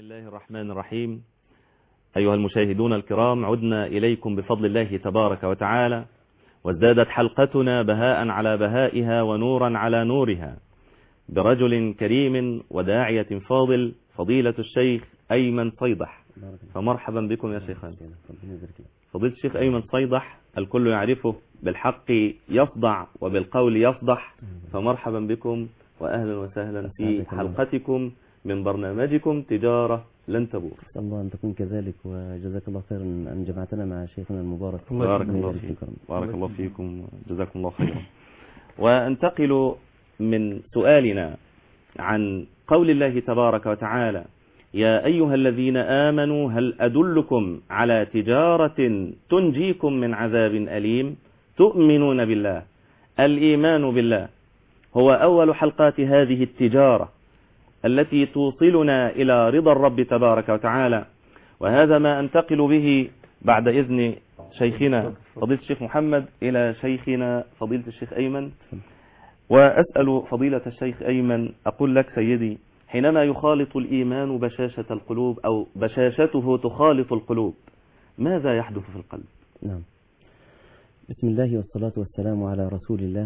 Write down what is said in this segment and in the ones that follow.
الله الرحمن الرحيم. أيها المشاهدون الكرام، عدنا إليكم بفضل الله تبارك وتعالى، وازدادت حلقتنا بهاء على بهائها ونورا على نورها برجل كريم وداعية فاضل، فضيلة الشيخ أيمن صيدح. فمرحبا بكم يا شيخان. فضيلة الشيخ أيمن صيدح الكل يعرفه بالحق يصدع وبالقول يفضح، فمرحبا بكم وأهلا وسهلا في حلقتكم من برنامجكم تجارة لن تبور. أسأل الله أن تكون كذلك، وجزاك الله خيرا أن جمعتنا مع شيخنا المبارك. بارك الله فيكم. بارك الله فيكم، جزاكم الله خيرا. وانتقل من سؤالنا عن قول الله تبارك وتعالى: يا أيها الذين آمنوا هل أدلكم على تجارة تنجيكم من عذاب أليم تؤمنون بالله. الإيمان بالله هو أول حلقات هذه التجارة التي توصلنا إلى رضا الرب تبارك وتعالى، وهذا ما أنتقل به بعد إذن شيخنا فضيلة الشيخ محمد إلى شيخنا فضيلة الشيخ أيمن. وأسأل فضيلة الشيخ أيمن، أقول لك سيدي، حينما يخالط الإيمان بشاشة القلوب أو بشاشته تخالط القلوب، ماذا يحدث في القلب؟ نعم. بسم الله والصلاة والسلام على رسول الله،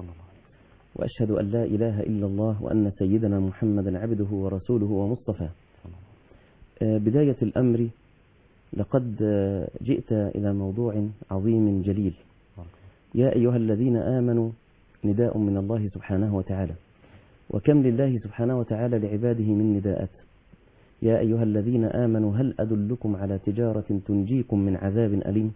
وأشهد أن لا إله إلا الله وأن سيدنا محمدا عبده ورسوله ومصطفى. بداية الأمر، لقد جئت إلى موضوع عظيم جليل. يا أيها الذين آمنوا نداء من الله سبحانه وتعالى، وكم لله سبحانه وتعالى لعباده من نداءات. يا أيها الذين آمنوا هل أدلكم على تجارة تنجيكم من عذاب أليم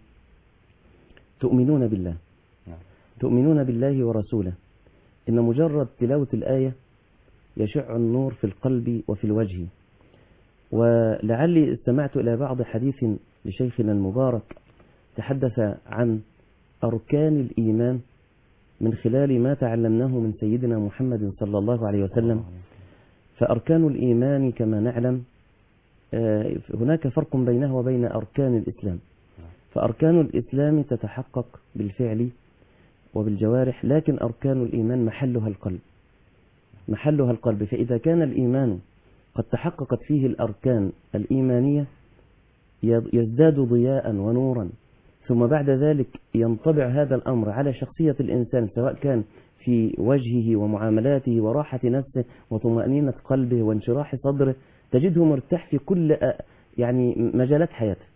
تؤمنون بالله. تؤمنون بالله ورسوله. إن مجرد تلاوة الآية يشع النور في القلب وفي الوجه. ولعلي استمعت إلى بعض حديث لشيخنا المبارك تحدث عن أركان الإيمان من خلال ما تعلمناه من سيدنا محمد صلى الله عليه وسلم. فأركان الإيمان كما نعلم هناك فرق بينها وبين أركان الإسلام. فأركان الإسلام تتحقق بالفعل وبالجوارح، لكن أركان الإيمان محلها القلب. محلها القلب. فإذا كان الإيمان قد تحققت فيه الأركان الإيمانية يزداد ضياء ونورا، ثم بعد ذلك ينطبع هذا الأمر على شخصية الإنسان، سواء كان في وجهه ومعاملاته وراحة نفسه وطمأنينة قلبه وانشراح صدره، تجده مرتاح في كل مجالات حياته.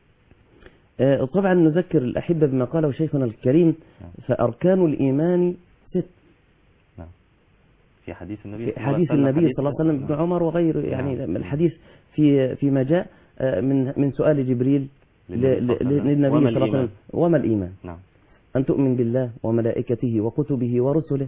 طبعا نذكر الأحبة بما قاله شيخنا الكريم: فأركان الإيمان 6. في حديث النبي صلى الله عليه وسلم، ابن عمر وغيره، يعني الحديث فيما جاء من سؤال جبريل للنبي صلى الله عليه وسلم: وما الإيمان؟ أن تؤمن بالله وملائكته وكتبه ورسله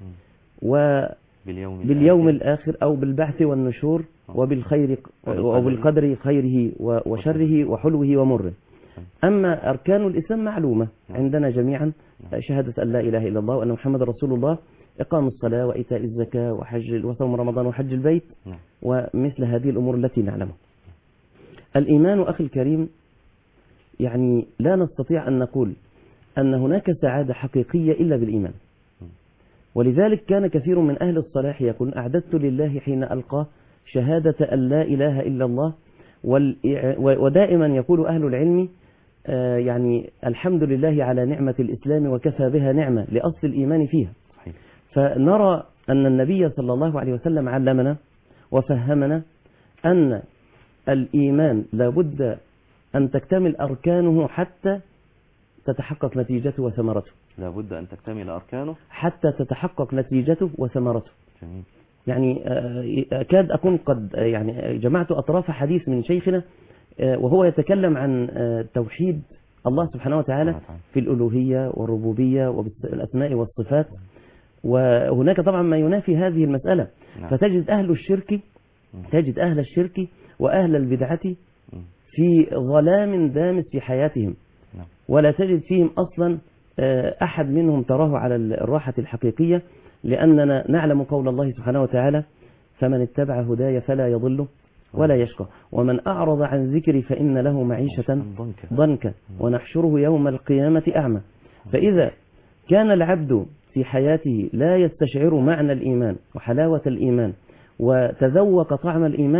وباليوم الآخر أو بالبعث والنشور وبالخير وبالقدر خيره وشره وحلوه ومره. أما أركان الإسلام معلومة عندنا جميعا: شهادة أن لا إله إلا الله وأن محمد رسول الله، إقام الصلاة وإيتاء الزكاة وصوم رمضان وحج البيت، ومثل هذه الأمور التي نعلمها. الإيمان أخي الكريم، يعني لا نستطيع أن نقول أن هناك سعادة حقيقية إلا بالإيمان. ولذلك كان كثير من أهل الصلاح يقول: أعددت لله حين ألقاه شهادة أن لا إله إلا الله. ودائما يقول أهل العلم يعني الحمد لله على نعمة الإسلام وكفى بها نعمة لأصل الإيمان فيها. فنرى أن النبي صلى الله عليه وسلم علمنا وفهمنا أن الإيمان لابد أن تكتمل أركانه حتى تتحقق نتيجته وثمرته. لابد أن تكتمل أركانه حتى تتحقق نتيجته وثمرته. جميل. يعني أكاد أكون قد جمعت أطراف حديث من شيخنا وهو يتكلم عن توحيد الله سبحانه وتعالى في الألوهية والربوبية وبالأسماء والصفات. وهناك طبعا ما ينافي هذه المسألة. فتجد أهل الشرك وأهل البدعة في ظلام دامس في حياتهم، ولا تجد فيهم أصلا أحد منهم تراه على الراحة الحقيقية، لأننا نعلم قول الله سبحانه وتعالى: فمن اتبع هداي فلا يضل ولا يشقى، ومن أعرض عن ذكري فإن له معيشة ضنكا ونحشره يوم القيامة أعمى. فإذا كان العبد في حياته لا يستشعر معنى الإيمان وحلاوة الإيمان وتذوق طعم الإيمان،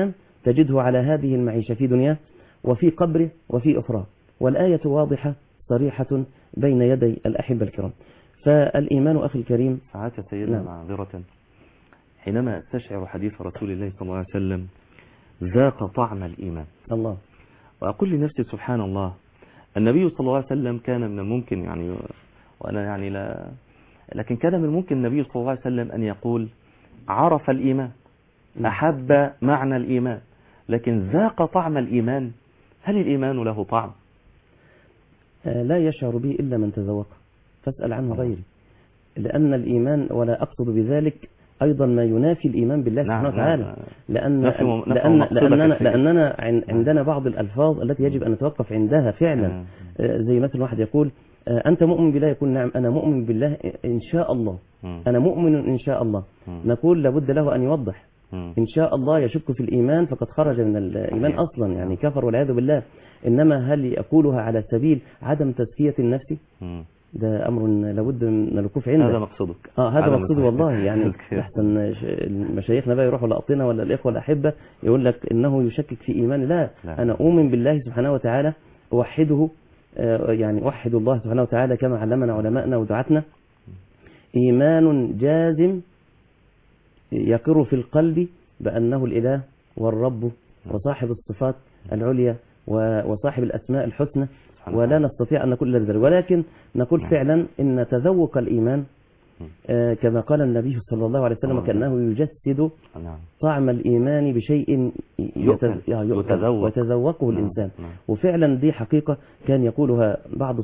تجده على هذه المعيشة في دنياه وفي قبره وفي أخرى، والآية واضحة صريحة بين يدي الأحبة الكرام. فالإيمان أخي الكريم ساعات سيدنا نعم. معذرة، حينما استشعر حديث رسول الله صلى الله عليه وسلم ذاق طعم الإيمان، الله، وأقول لنفسي سبحان الله، النبي صلى الله عليه وسلم كان من الممكن يعني، وأنا يعني لا، لكن كان من الممكن النبي صلى الله عليه وسلم أن يقول عرف الإيمان، أحب معنى الإيمان، لكن ذاق طعم الإيمان. هل الإيمان له طعم؟ لا يشعر به إلا من تذوق، فاسأل عنه غيري، لأن الإيمان، ولا أقصد بذلك أيضا ما ينافي الإيمان بالله سبحانه وتعالى، لأننا عندنا بعض الألفاظ التي يجب أن نتوقف عندها فعلا. زي مثلا واحد يقول أنت مؤمن بالله، يقول نعم أنا مؤمن بالله إن شاء الله، أنا مؤمن إن شاء الله. نقول لابد له أن يوضح، إن شاء الله يشك في الإيمان فقد خرج من الإيمان أصلا، يعني كفر والعياذ بالله. إنما هل يقولها على سبيل عدم تزكية النفس؟ ده أمر لابد من الوقوف عنده. هذا مقصودك؟ هذا مقصودي والله. يعني أحسن مشايخنا بقى يروحوا لأقطنا ولا الإخوة الأحبة يقول لك إنه يشكك في إيمان. لا، أنا أؤمن بالله سبحانه وتعالى، أوحده، يعني أوحد الله سبحانه وتعالى كما علمنا علماءنا ودعاتنا، إيمان جازم يقر في القلب بأنه الإله والرب وصاحب الصفات العليا وصاحب الأسماء الحسنى، ولا نستطيع أن نقول ذلك، ولكن نقول فعلا إن تذوق الإيمان كما قال النبي صلى الله عليه وسلم كأنه يجسد طعم الإيمان بشيء يتذوقه الإنسان. وفعلا دي حقيقة كان يقولها بعض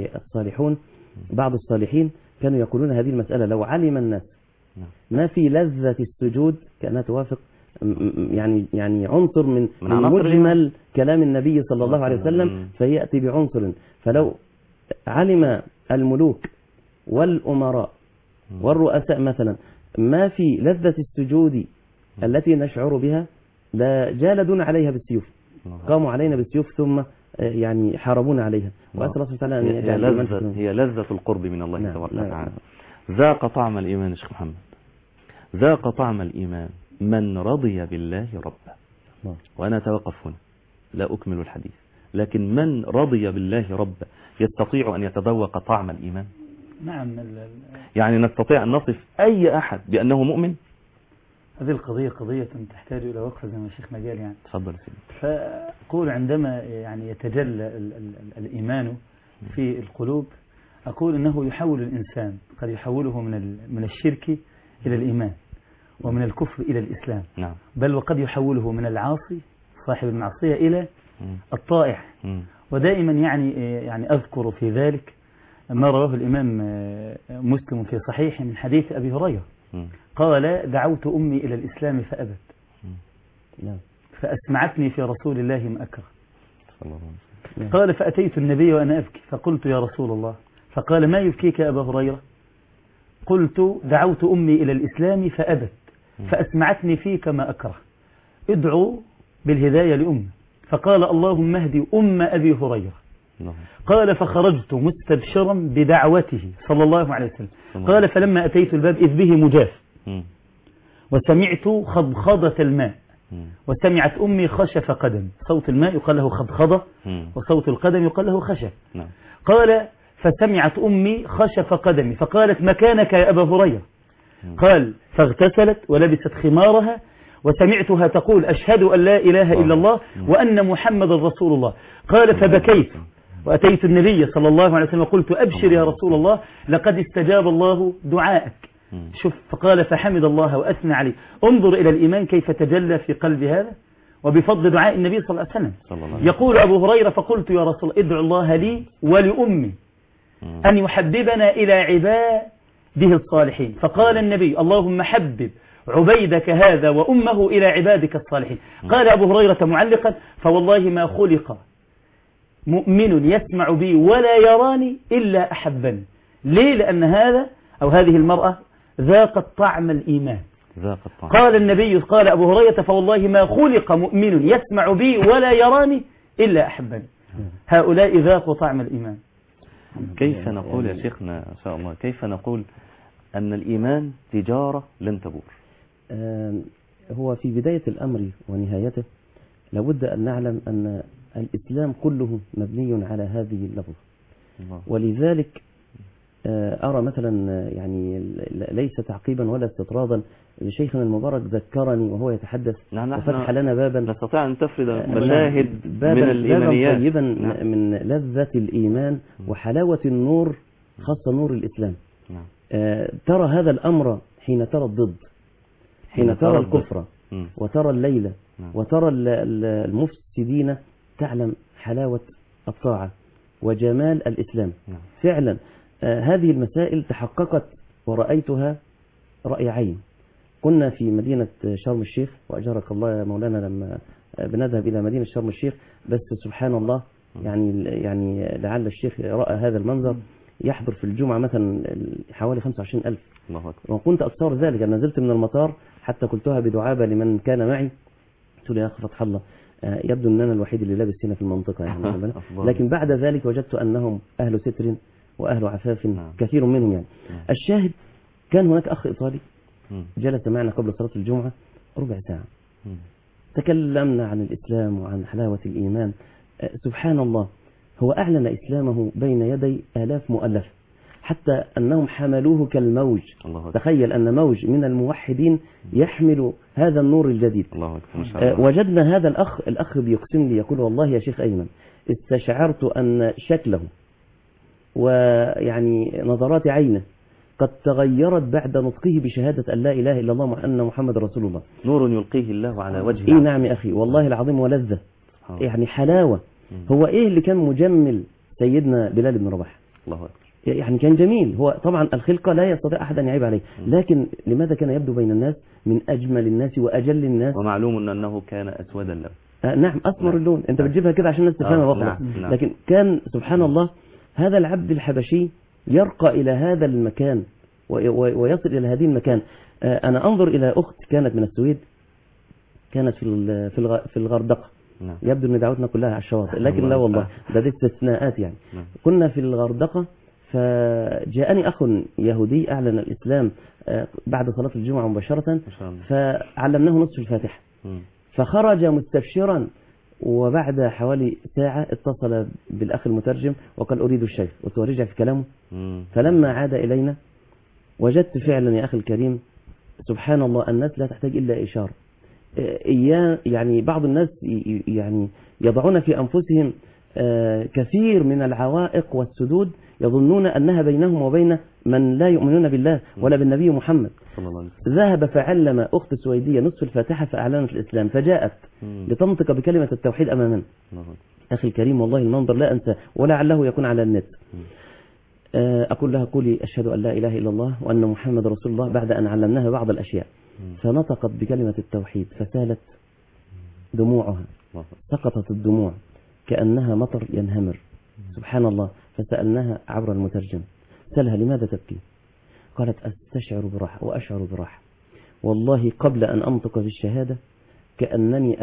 الصالحين كانوا يقولون هذه المسألة: لو علم الناس ما في لذة السجود كأنها توافق يعني عنصر من مجمل كلام النبي صلى الله عليه وسلم، فيأتي بعنصر. فلو علم الملوك والأمراء والرؤساء مثلا ما في لذة السجود التي نشعر بها لجالدون عليها بالسيوف، قاموا علينا بالسيوف ثم يعني حاربونا عليها. وأسأل الله سبحانه أن يجعل هي لذة القرب من الله تبارك وتعالى. ذاق طعم الإيمان يا شيخ محمد، ذاق طعم الإيمان من رضي بالله ربا. وأنا أتوقف هنا لا أكمل الحديث، لكن من رضي بالله ربا يستطيع أن يتذوق طعم الإيمان. نعم. يعني نستطيع أن نصف أي أحد بأنه مؤمن. هذه القضية قضية تحتاج إلى وقفة زي ما الشيخ ما قال. يعني تفضل سيدي. فأقول عندما يعني يتجلى الإيمان في القلوب، أقول إنه يحول الإنسان، قد يحوله من الشرك إلى الإيمان، ومن الكفر إلى الإسلام. نعم. بل وقد يحوله من العاصي صاحب المعصية إلى الطائع. ودائما يعني أذكر في ذلك ما رواه الإمام مسلم في صحيح من حديث أبي هريرة قال: دعوت أمي إلى الإسلام فأبت، فأسمعتني في رسول الله ما أكره. قال: فأتيت النبي وأنا أبكي فقلت: يا رسول الله. فقال: ما يبكيك يا أبا هريرة؟ قلت: دعوت أمي إلى الإسلام فأبت فأسمعتني فيك ما أكره، ادعو بالهداية لأمي. فقال: اللهم اهدي أم أبي هريرة. قال: فخرجت مستبشرا بدعوته صلى الله عليه وسلم. قال: فلما أتيت الباب إذ به مجاف، وسمعت خضخضة الماء، وسمعت أمي خشف قدم. صوت الماء يقال له خضخضة، وصوت القدم يقال له خشف. قال: فسمعت أمي خشف قدمي، فقالت: مكانك يا أبا هريرة. قال: فاغتسلت ولبست خمارها، وسمعتها تقول: أشهد أن لا إله إلا الله وأن محمد رسول الله. قال: فبكيت وأتيت النبي صلى الله عليه وسلم وقلت: أبشر يا رسول الله، لقد استجاب الله دعائك. شوف، فقال: فحمد الله وأثنى عليه. انظر إلى الإيمان كيف تجلى في قلب هذا، وبفضل دعاء النبي صلى الله عليه وسلم. يقول أبو هريرة: فقلت: يا رسول الله، ادعو الله لي ولأمي أن يحببنا إلى عباده الصالحين. فقال النبي: اللهم حبب عبيدك هذا وأمه إلى عبادك الصالحين. قال أبو هريرة معلقا: فوالله ما خلق مؤمن يسمع بي ولا يراني إلا أحبني. ليه؟ لأن هذا أو هذه المرأة ذاقت طعم الإيمان. قال النبي، قال أبو هريرة: فوالله ما خلق مؤمن يسمع بي ولا يراني إلا أحبني. هؤلاء ذاقوا طعم الإيمان. كيف نقول يا شيخنا إن شاء الله، كيف نقول أن الإيمان تجارة لن تبور؟ هو في بداية الأمر ونهايته لابد أن نعلم أن الإسلام كله مبني على هذه اللفظ. ولذلك أرى مثلا يعني ليس تعقيبا ولا استطرادا لشيخنا المبارك ذكرني وهو يتحدث وفتح لنا بابا نستطيع أن تفرد مشاهد من الإيمانيات طيبا من لذة الإيمان وحلاوة النور، خاصة نور الإسلام. ترى هذا الأمر حين ترى الضد، حين ترى الكفر وترى الليلة وترى المفسدين، تعلم حلاوة الطاعة وجمال الإسلام. فعلا هذه المسائل تحققت ورأيتها رأي عين. كنا في مدينة شرم الشيخ، وأجرك الله يا مولانا لما بنذهب إلى مدينة شرم الشيخ، بس سبحان الله يعني لعل الشيخ رأى هذا المنظر، يحضر في الجمعة مثلا حوالي 25,000. وكنت أتصور ذلك. أنا نزلت من المطار حتى قلتها بدعابة لمن كان معي، قلت له يا أخي فتح الله، يبدو أن أنا الوحيد اللي لابس هنا في المنطقة يعني. لكن بعد ذلك وجدت أنهم أهل ستر وأهل عفاف كثير منهم يعني. الشاهد كان هناك أخ إيطالي جلس معنا قبل صلاة الجمعة ربع ساعة، تكلمنا عن الإسلام وعن حلاوة الإيمان. سبحان الله، هو أعلن إسلامه بين يدي آلاف مؤلفة، حتى أنهم حملوه كالموج. تخيل أن موج من الموحدين يحمل هذا النور الجديد. وجدنا هذا الأخ بيقسم لي، يقول والله يا شيخ أيمن استشعرت أن شكله ويعني نظرات عينه قد تغيرت بعد نطقه بشهادة أن لا إله إلا الله وأن محمد رسول الله. نور يلقيه الله على وجهه. نعم يا أخي والله العظيم، ولذة يعني حلاوة. هو إيه اللي كان مجمل سيدنا بلال بن رباح؟ الله أكبر. يعني كان جميل. هو طبعا الخلقة لا يستطيع أحد أن يعيب عليه، لكن لماذا كان يبدو بين الناس من أجمل الناس وأجل الناس؟ ومعلوم أنه كان أسود اللون. نعم أسمر اللون. أنت بتجيبها كده عشان الناس تفهمها وخلاص. لكن كان سبحان الله هذا العبد الحبشي يرقى إلى هذا المكان ويصل إلى هذه المكان. أنا أنظر إلى أخت كانت من السويد، كانت في الغردقة. يبدو أن دعوتنا كلها على الشواطئ، لكن لا والله ده استثناءات يعني. كنا في الغردقة، فجاءني أخ يهودي أعلن الإسلام بعد صلاة الجمعة مباشرة، فعلمناه نصف الفاتحة، فخرج مستبشرا. وبعد حوالي ساعة اتصل بالأخ المترجم وقال أريد الشيخ، وتورجع في كلامه. فلما عاد إلينا وجدت فعلا يا أخي الكريم سبحان الله الناس لا تحتاج إلا إشارة. يعني بعض الناس يعني يضعون في أنفسهم كثير من العوائق والسدود، يظنون أنها بينهم وبين من لا يؤمنون بالله ولا بالنبي محمد. ذهب فعلم أخت سويدية نصف الفاتحة فأعلنت الإسلام، فجاءت لتنطق بكلمة التوحيد أمامنا. أخي الكريم والله المنظر لا أنسى، ولعله يكون على النت. أقول لها قولي أشهد أن لا إله إلا الله وأن محمد رسول الله، بعد أن علمناها بعض الأشياء. فنطقت بكلمة التوحيد فسالت دموعها، سقطت الدموع كأنها مطر ينهمر. سبحان الله. فسألناها عبر المترجم، سألها لماذا تبكي؟ قالت أستشعر براحة وأشعر براحة، والله قبل أن أنطق بالشهادة كأنني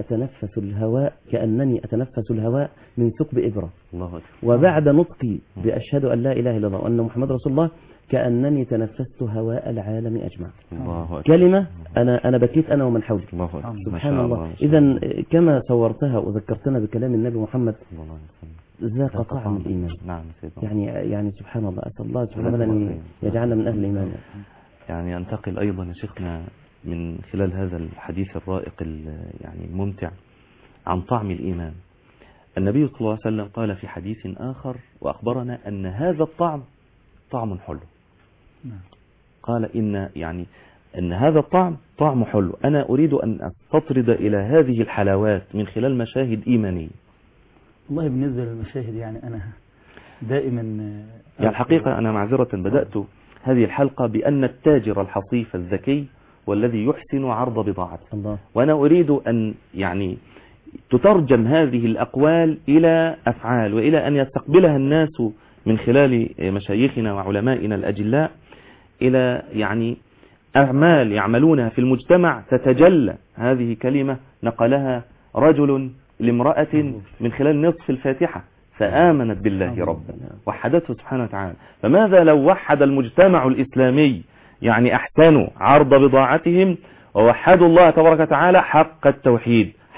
أتنفس الهواء من ثقب إبرة، وبعد نطقي بأشهد أن لا إله إلا الله وأن محمد رسول الله كأنني تنفست هواء العالم أجمع. كلمة أنا بكيت أنا ومن حولي. سبحان الله. إذا كما صورتها وذكرتنا بكلام النبي محمد ذاق طعم الإيمان. يعني سبحان الله. أسأل الله سبحانه أن يجعلنا من أهل الإيمان. يعني أنتقل أيضا يا شيخنا من خلال هذا الحديث الرائق يعني الممتع عن طعم الإيمان. النبي صلى الله عليه وسلم قال في حديث آخر وأخبرنا أن هذا الطعم طعم حلو. قال إن هذا الطعم طعم حلو. أنا أريد أن أستطرد إلى هذه الحلاوات من خلال مشاهد إيمانية. والله بالنسبة للمشاهد يعني أنا دائما يعني الحقيقة أنا معذرة بدأت هذه الحلقة بأن التاجر الحصيف الذكي والذي يحسن عرض بضاعته، وأنا أريد أن يعني تترجم هذه الأقوال إلى أفعال، وإلى أن يستقبلها الناس من خلال مشايخنا وعلمائنا الأجلاء إلى يعني أعمال يعملونها في المجتمع تتجلى. هذه كلمة نقلها رجل لامرأة من خلال نصف الفاتحة، فآمنت بالله ربا وحدته سبحانه وتعالى. فماذا لو وحد المجتمع الإسلامي، يعني أحسنوا عرض بضاعتهم ووحدوا الله تبارك وتعالى حق التوحيد،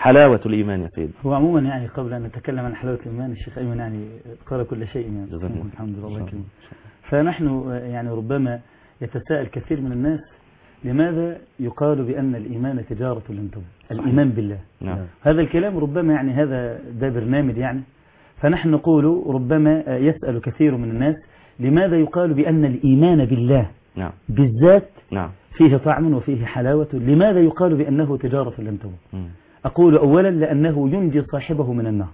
حلاوة الإيمان يا سيدي؟ هو عموما يعني قبل أن نتكلم عن حلاوة الإيمان الشيخ أيمن يعني قال كل شيء يعني الحمد لله الله يكرمه. فنحن يعني ربما يتساءل كثير من الناس لماذا يقال بأن الإيمان تجارة لن تبور، الإيمان بالله. نعم. هذا الكلام ربما يعني ده برنامج يعني، فنحن نقول ربما يسأل كثير من الناس لماذا يقال بأن الإيمان بالله نعم. بالذات نعم. فيه طعم وفيه حلاوة، لماذا يقال بأنه تجارة لن تبور؟ أقول أولا لأنه ينجي صاحبه من النار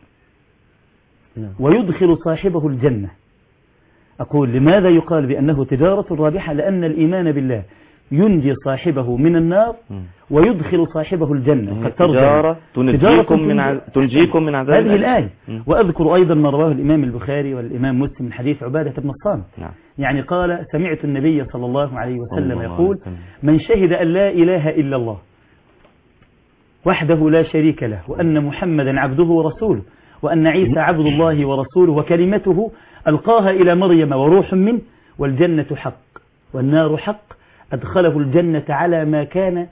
ويدخل صاحبه الجنة. أقول لماذا يقال بأنه تجارة رابحة؟ لأن الإيمان بالله ينجي صاحبه من النار ويدخل صاحبه الجنة. تجارة تنجيكم من عذاب هذه الآية. وأذكر أيضا ما رواه الإمام البخاري والإمام مسلم من حديث عبادة بن الصامت. يعني قال سمعت النبي صلى الله عليه وسلم يقول من شهد أن لا إله إلا الله وحده لا شريك له وأن محمدا عبده ورسوله وأن عيسى عبد الله ورسوله وكلمته ألقاها إلى مريم وروح منه والجنة حق والنار حق أدخله الجنة على ما كان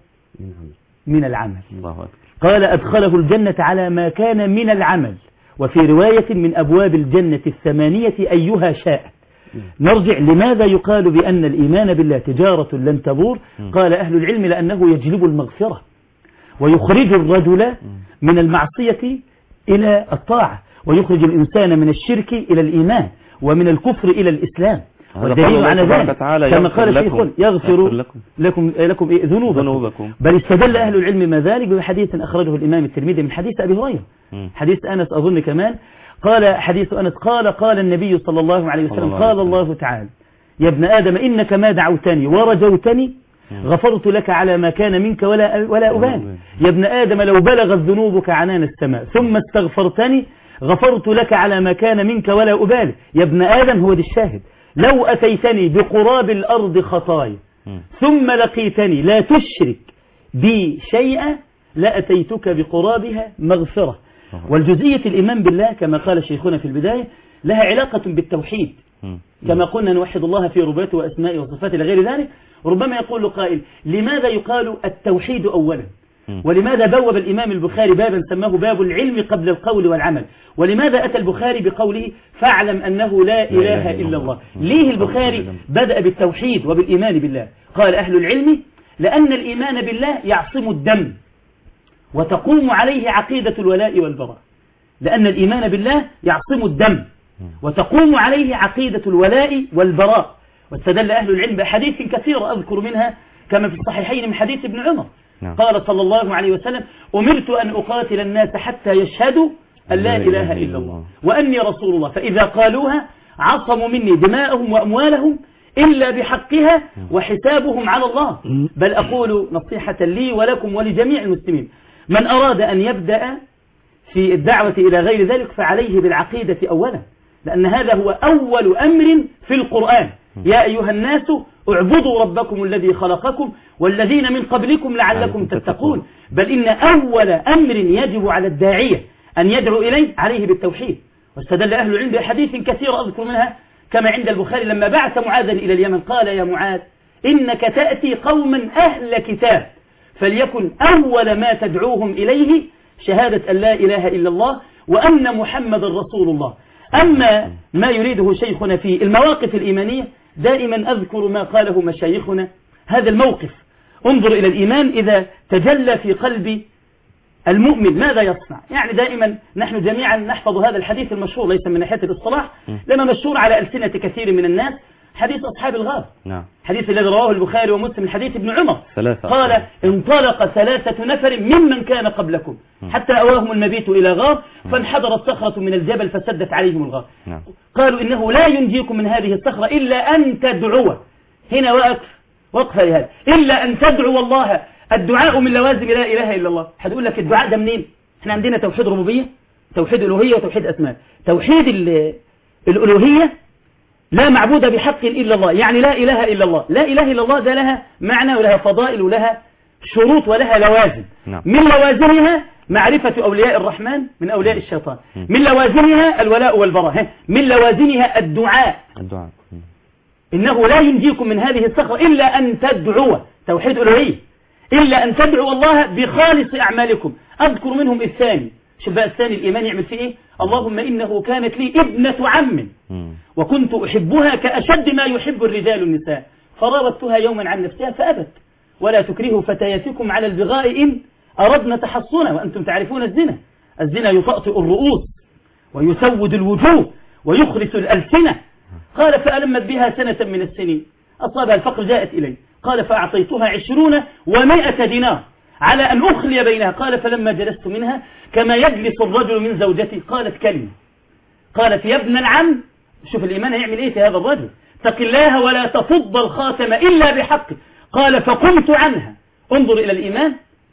من العمل. قال أدخله الجنة على ما كان من العمل. وفي رواية من أبواب الجنة 8 أيها شاء. نرجع لماذا يقال بأن الإيمان بالله تجارة لن تبور؟ قال أهل العلم لأنه يجلب المغفرة ويخرج الرجل من المعصية إلى الطاعة ويخرج الإنسان من الشرك إلى الإيمان ومن الكفر إلى الإسلام. والدليل على ذلك كما قال الشيخ يغفر لكم ذنوبكم. بل استدل أهل العلم ما ذلك بحديث أخرجه الإمام الترمذي من حديث أبي هريرة، حديث أنس أظن كمان، قال حديث أنس قال النبي صلى الله عليه وسلم قال الله تعالى يا ابن آدم إنك ما دعوتني ورجوتني غفرت لك على ما كان منك ولا أبالي. يا ابن آدم لو بلغت ذنوبك عنان السماء ثم استغفرتني غفرت لك على ما كان منك ولا أبالي. يا ابن آدم هو دي الشاهد لو أتيتني بقراب الأرض خطايا ثم لقيتني لا تشرك بي شيئا لأتيتك بقرابها مغفرة. والجزئية الإيمان بالله كما قال شيخنا في البداية لها علاقة بالتوحيد كما قلنا نوحد الله في ربوبيته وأسمائه وصفاته إلى غير ذلك. ربما يقول قائل لماذا يقال التوحيد أولا؟ ولماذا بوب الإمام البخاري بابا سماه باب العلم قبل القول والعمل؟ ولماذا أتى البخاري بقوله فاعلم أنه لا إله إلا الله؟ ليه البخاري بدأ بالتوحيد وبالإيمان بالله؟ قال أهل العلم لأن الإيمان بالله يعصم الدم وتقوم عليه عقيدة الولاء والبراء. لأن الإيمان بالله يعصم الدم وتقوم عليه عقيدة الولاء والبراء. واستدل أهل العلم بأحاديث كثيرة أذكر منها كما في الصحيحين من حديث ابن عمر قال صلى الله عليه وسلم أمرت أن أقاتل الناس حتى يشهدوا أن لا إله إلا الله وأني رسول الله فإذا قالوها عصموا مني دماءهم وأموالهم إلا بحقها وحسابهم على الله. بل أقول نصيحة لي ولكم ولجميع المسلمين من أراد أن يبدأ في الدعوة إلى غير ذلك فعليه بالعقيدة أولا لأن هذا هو أول أمر في القرآن يا أيها الناس اعبدوا ربكم الذي خلقكم والذين من قبلكم لعلكم تتقون. بل إن أول أمر يجب على الداعية أن يدعو إليه عليه بالتوحيد. واستدل أهل العلم بحديث كثير أذكر منها كما عند البخاري لما بعث معاذا إلى اليمن قال يا معاذ إنك تأتي قوما أهل كتاب فليكن أول ما تدعوهم إليه شهادة أن لا إله إلا الله وأن محمد رسول الله. أما ما يريده شيخنا في المواقف الإيمانية دائما أذكر ما قاله مشايخنا هذا الموقف انظر إلى الإيمان إذا تجلى في قلب المؤمن ماذا يصنع. يعني دائما نحن جميعا نحفظ هذا الحديث المشهور ليس من ناحية الاصطلاح لما مشهور على ألسنة كثير من الناس حديث أصحاب الغار حديث الذي رواه البخاري ومسلم من حديث ابن عمر قال انطلق 3 نفر ممن كان قبلكم حتى أواهم المبيت إلى غار فانحدرت صخرة من الجبل فسدت عليهم الغار قالوا إنه لا ينجيكم من هذه الصخرة إلا أن تدعوا. هنا وقف لهذا إلا أن تدعوا الله. الدعاء من لوازم لا إله إلا الله. هتقول لك الدعاء ده منين؟ احنا عندنا توحيد ربوبية توحيد ألوهية وتوحيد أسماء. توحيد الألوهية لا معبود بحق إلا الله يعني لا إله إلا الله. لا إله إلا الله ده لها معنى ولها فضائل ولها شروط ولها لوازم. من لوازمها معرفة أولياء الرحمن من أولياء الشيطان. من لوازمها الولاء والبراء. من لوازمها الدعاء إنه لا ينجيكم من هذه الصخرة إلا أن تدعوا توحيد ألوهية إلا أن تدعوا الله بخالص أعمالكم أذكر منهم الثاني. شوف بقى الثاني الإيمان يعمل فيه إيه؟ اللهم إنه كانت لي ابنة عم وكنت أحبها كأشد ما يحب الرجال النساء فراودتها يوما عن نفسها فأبت ولا تكرهوا فتياتكم على البغاء إن أردنا تحصنا وأنتم تعرفون الزنا يطأطئ الرؤوس ويسود الوجوه ويخرس الألسنة. قال فألمت بها سنة من السنين أصابها الفقر جاءت إلي. قال فأعطيتها 20 و100 دينار على أن أخلي بينها. قال فلما جلست منها كما يجلس الرجل من زوجتي قالت كلمة قالت يا ابن العم. شوف الإيمان هيعمل إيه في هذا الرجل؟ اتق الله ولا تفض الخاتم إلا بحقه. قال فقمت عنها. انظر إلى الإيمان.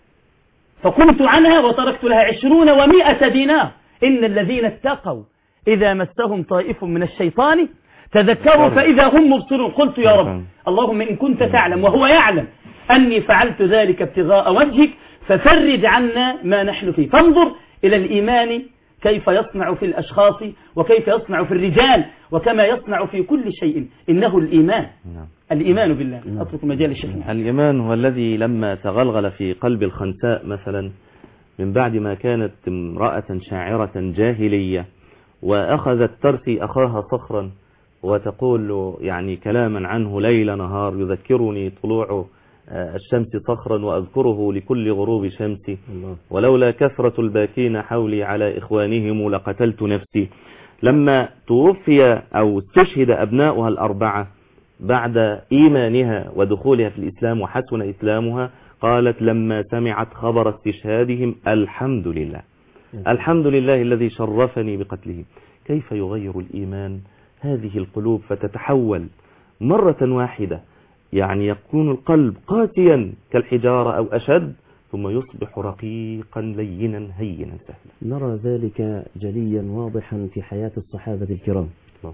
فقمت عنها وتركت لها 20 و100 دينار. إن الذين اتقوا إذا مسهم طائف من الشيطان تذكروا فإذا هم مبصرون. قلت يا رب اللهم إن كنت تعلم وهو يعلم أني فعلت ذلك ابتغاء وجهك ففرج عنا ما نحن فيه. فانظر إلى الإيمان كيف يصنع في الأشخاص وكيف يصنع في الرجال وكما يصنع في كل شيء. إنه الإيمان. الإيمان بالله. أترك مجال الشيخ. الإيمان هو الذي لما تغلغل في قلب الخنساء مثلا من بعد ما كانت امرأة شاعرة جاهلية وأخذت ترثي أخاها صخرا وتقول له يعني كلاما عنه ليل نهار يذكرني طلوع الشمس صخرا وأذكره لكل غروب شمسي ولولا كثرة الباكين حولي على إخوانهم لقتلت نفسي. لما توفي أو استشهد أبناؤها الأربعة بعد إيمانها ودخولها في الإسلام وحسن إسلامها قالت لما سمعت خبر استشهادهم الحمد لله الحمد لله الذي شرفني بقتله. كيف يغير الإيمان هذه القلوب فتتحول مرة واحدة يعني يكون القلب قاسيا كالحجارة أو أشد ثم يصبح رقيقا لينا هينا سهلا. نرى ذلك جليا واضحا في حياة الصحابة الكرام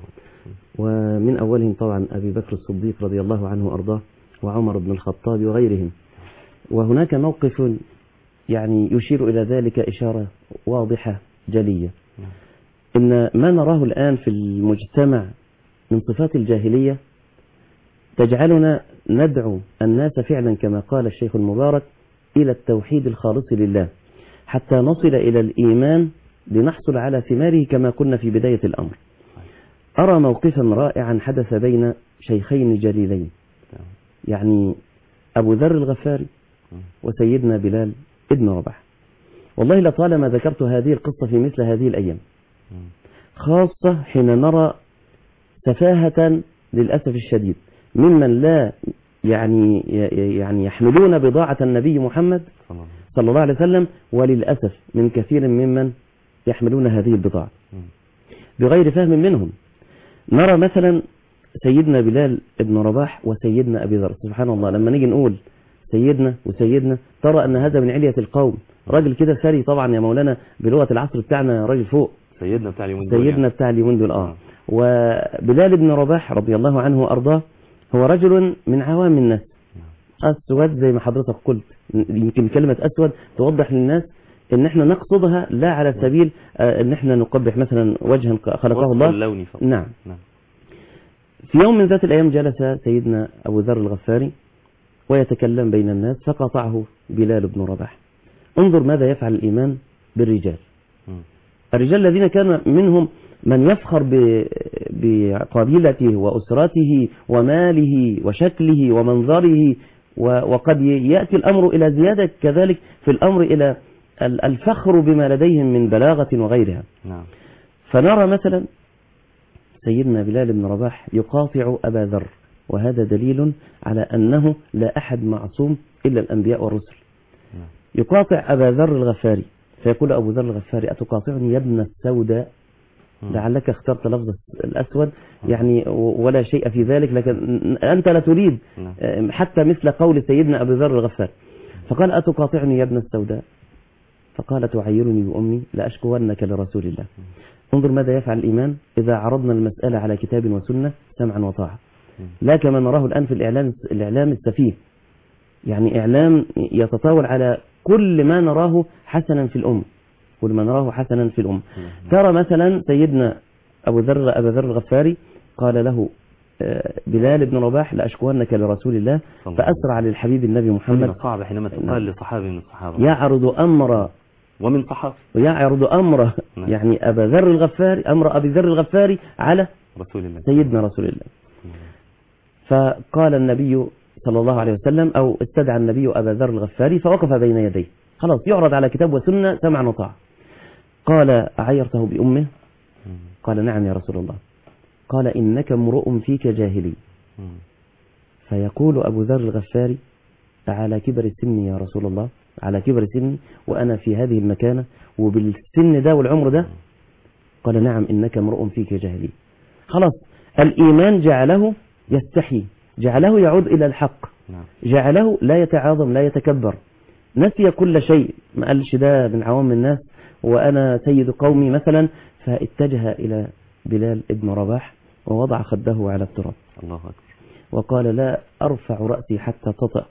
ومن أولهم طبعا أبي بكر الصديق رضي الله عنه وأرضاه وعمر بن الخطاب وغيرهم. وهناك موقف يعني يشير إلى ذلك إشارة واضحة جلية. إن ما نراه الآن في المجتمع من صفات الجاهلية تجعلنا ندعو الناس فعلا كما قال الشيخ المبارك إلى التوحيد الخالص لله حتى نصل إلى الإيمان لنحصل على ثماره كما كنا في بداية الأمر. أرى موقفا رائعا حدث بين شيخين جليلين يعني أبو ذر الغفاري وسيدنا بلال ابن رباح. والله لطالما ذكرت هذه القصة في مثل هذه الأيام خاصة حين نرى سفاهة للأسف الشديد ممن لا يعني يحملون بضاعة النبي محمد صلى الله عليه وسلم وللأسف من كثير ممن يحملون هذه البضاعة بغير فهم منهم. نرى مثلا سيدنا بلال ابن رباح وسيدنا أبي ذر. سبحان الله لما نيجي نقول سيدنا وسيدنا ترى أن هذا من علية القوم. راجل كده ثري طبعا يا مولانا بلغة العصر بتاعنا راجل فوق سيدنا بتاع اليومين دول وبلال ابن رباح رضي الله عنه وأرضاه هو رجل من عوام الناس أسود زي ما حضرتك قلت. يمكن كلمة أسود توضح للناس ان احنا نقصدها لا على سبيل ان احنا نقبح مثلا وجها خلقه الله. نعم. في يوم من ذات الايام جلس سيدنا ابو ذر الغفاري ويتكلم بين الناس فقاطعه بلال بن رباح. انظر ماذا يفعل الايمان بالرجال. الرجال الذين كان منهم من يفخر بقبيلته واسرته وماله وشكله ومنظره وقد يأتي الامر الى زيادة كذلك في الامر الى الفخر بما لديهم من بلاغة وغيرها. نعم. فنرى مثلا سيدنا بلال بن رباح يقاطع أبا ذر وهذا دليل على أنه لا أحد معصوم إلا الأنبياء والرسل. نعم. يقاطع أبا ذر الغفاري فيقول أبو ذر الغفاري أتقاطعني يا ابن السوداء. لعلك اخترت لفظ الأسود يعني ولا شيء في ذلك لكن أنت لا تريد حتى مثل قول سيدنا أبو ذر الغفاري. فقال أتقاطعني يا ابن السوداء فقال تعيرني بأمي لأشكونك لرسول الله. انظر ماذا يفعل الإيمان إذا عرضنا المسألة على كتاب وسنة سمعا وطاعة لا كما نراه الآن في الإعلام السفيه يعني إعلام يتطاول على كل ما نراه حسنا في الأمة ترى مثلا سيدنا أبا ذر الغفاري قال له بلال بن رباح لأشكونك لرسول الله فأسرع للحبيب النبي محمد. صعب حينما تقال لصحابي من الصحابة يعرض أمر ومن صحابة ويعرض أمر يعني أمر أبي ذر الغفاري على رسول الله سيدنا رسول الله. فقال النبي صلى الله عليه وسلم أو استدعى النبي أبا ذر الغفاري فوقف بين يديه، خلاص يعرض على كتاب وسنة سمع وطاعة. قال أعيرته بأمه؟ قال نعم يا رسول الله. قال إنك امرؤ فيك جاهلي. فيقول أبو ذر الغفاري على كبر سني يا رسول الله، على كبر سني وأنا في هذه المكانة وبالسن ده والعمر ده؟ قال نعم إنك امرؤ فيك جاهلي. خلاص الإيمان جعله يستحي، جعله يعود إلى الحق، جعله لا يتعاظم لا يتكبر، نسي كل شيء، ما قالش ده من عوام الناس وأنا سيد قومي مثلا، فاتجه إلى بلال ابن رباح ووضع خده على التراب الله أكبر وقال لا أرفع رأسي حتى تطأ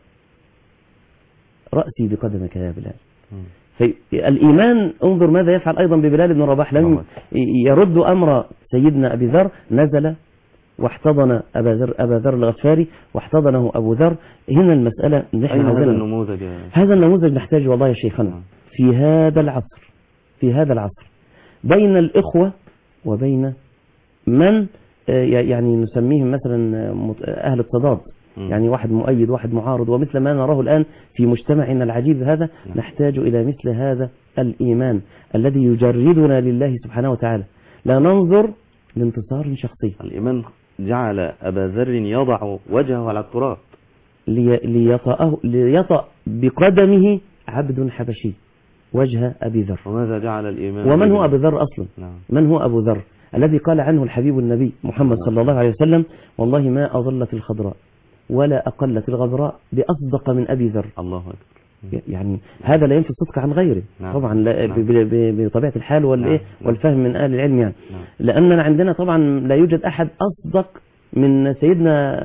رأسي بقدمك يا بلال. الإيمان انظر ماذا يفعل أيضا ببلال بن رباح، لم يرد أمر سيدنا أبي ذر، نزل واحتضن أبا ذر الغفاري واحتضنه أبو ذر. هنا المسألة أين هذا النموذج؟ هذا النموذج نحتاج والله يا شيخنا في هذا العصر بين الإخوة وبين من يعني نسميهم مثلا أهل التضاد، يعني واحد مؤيد واحد معارض، ومثل ما نراه الآن في مجتمعنا العجيب هذا نحتاج إلى مثل هذا الإيمان الذي يجردنا لله سبحانه وتعالى، لا ننظر لانتصار شخصي. الإيمان جعل أبا ذر يضع وجهه على التراب ليطأ بقدمه عبد حبشي وجه أبي ذر. وماذا جعل الإيمان؟ ومن هو أبو ذر أصلا؟ من هو أبو ذر الذي قال عنه الحبيب النبي محمد صلى الله عليه وسلم والله ما أظلت الخضراء ولا أقلت الغبراء بأصدق من أبي ذر. الله أكبر. يعني هذا لا ينفي الصدق عن غيره طبعا بطبيعة الحال والفهم من أهل العلم يعني لأننا عندنا طبعا لا يوجد أحد أصدق من سيدنا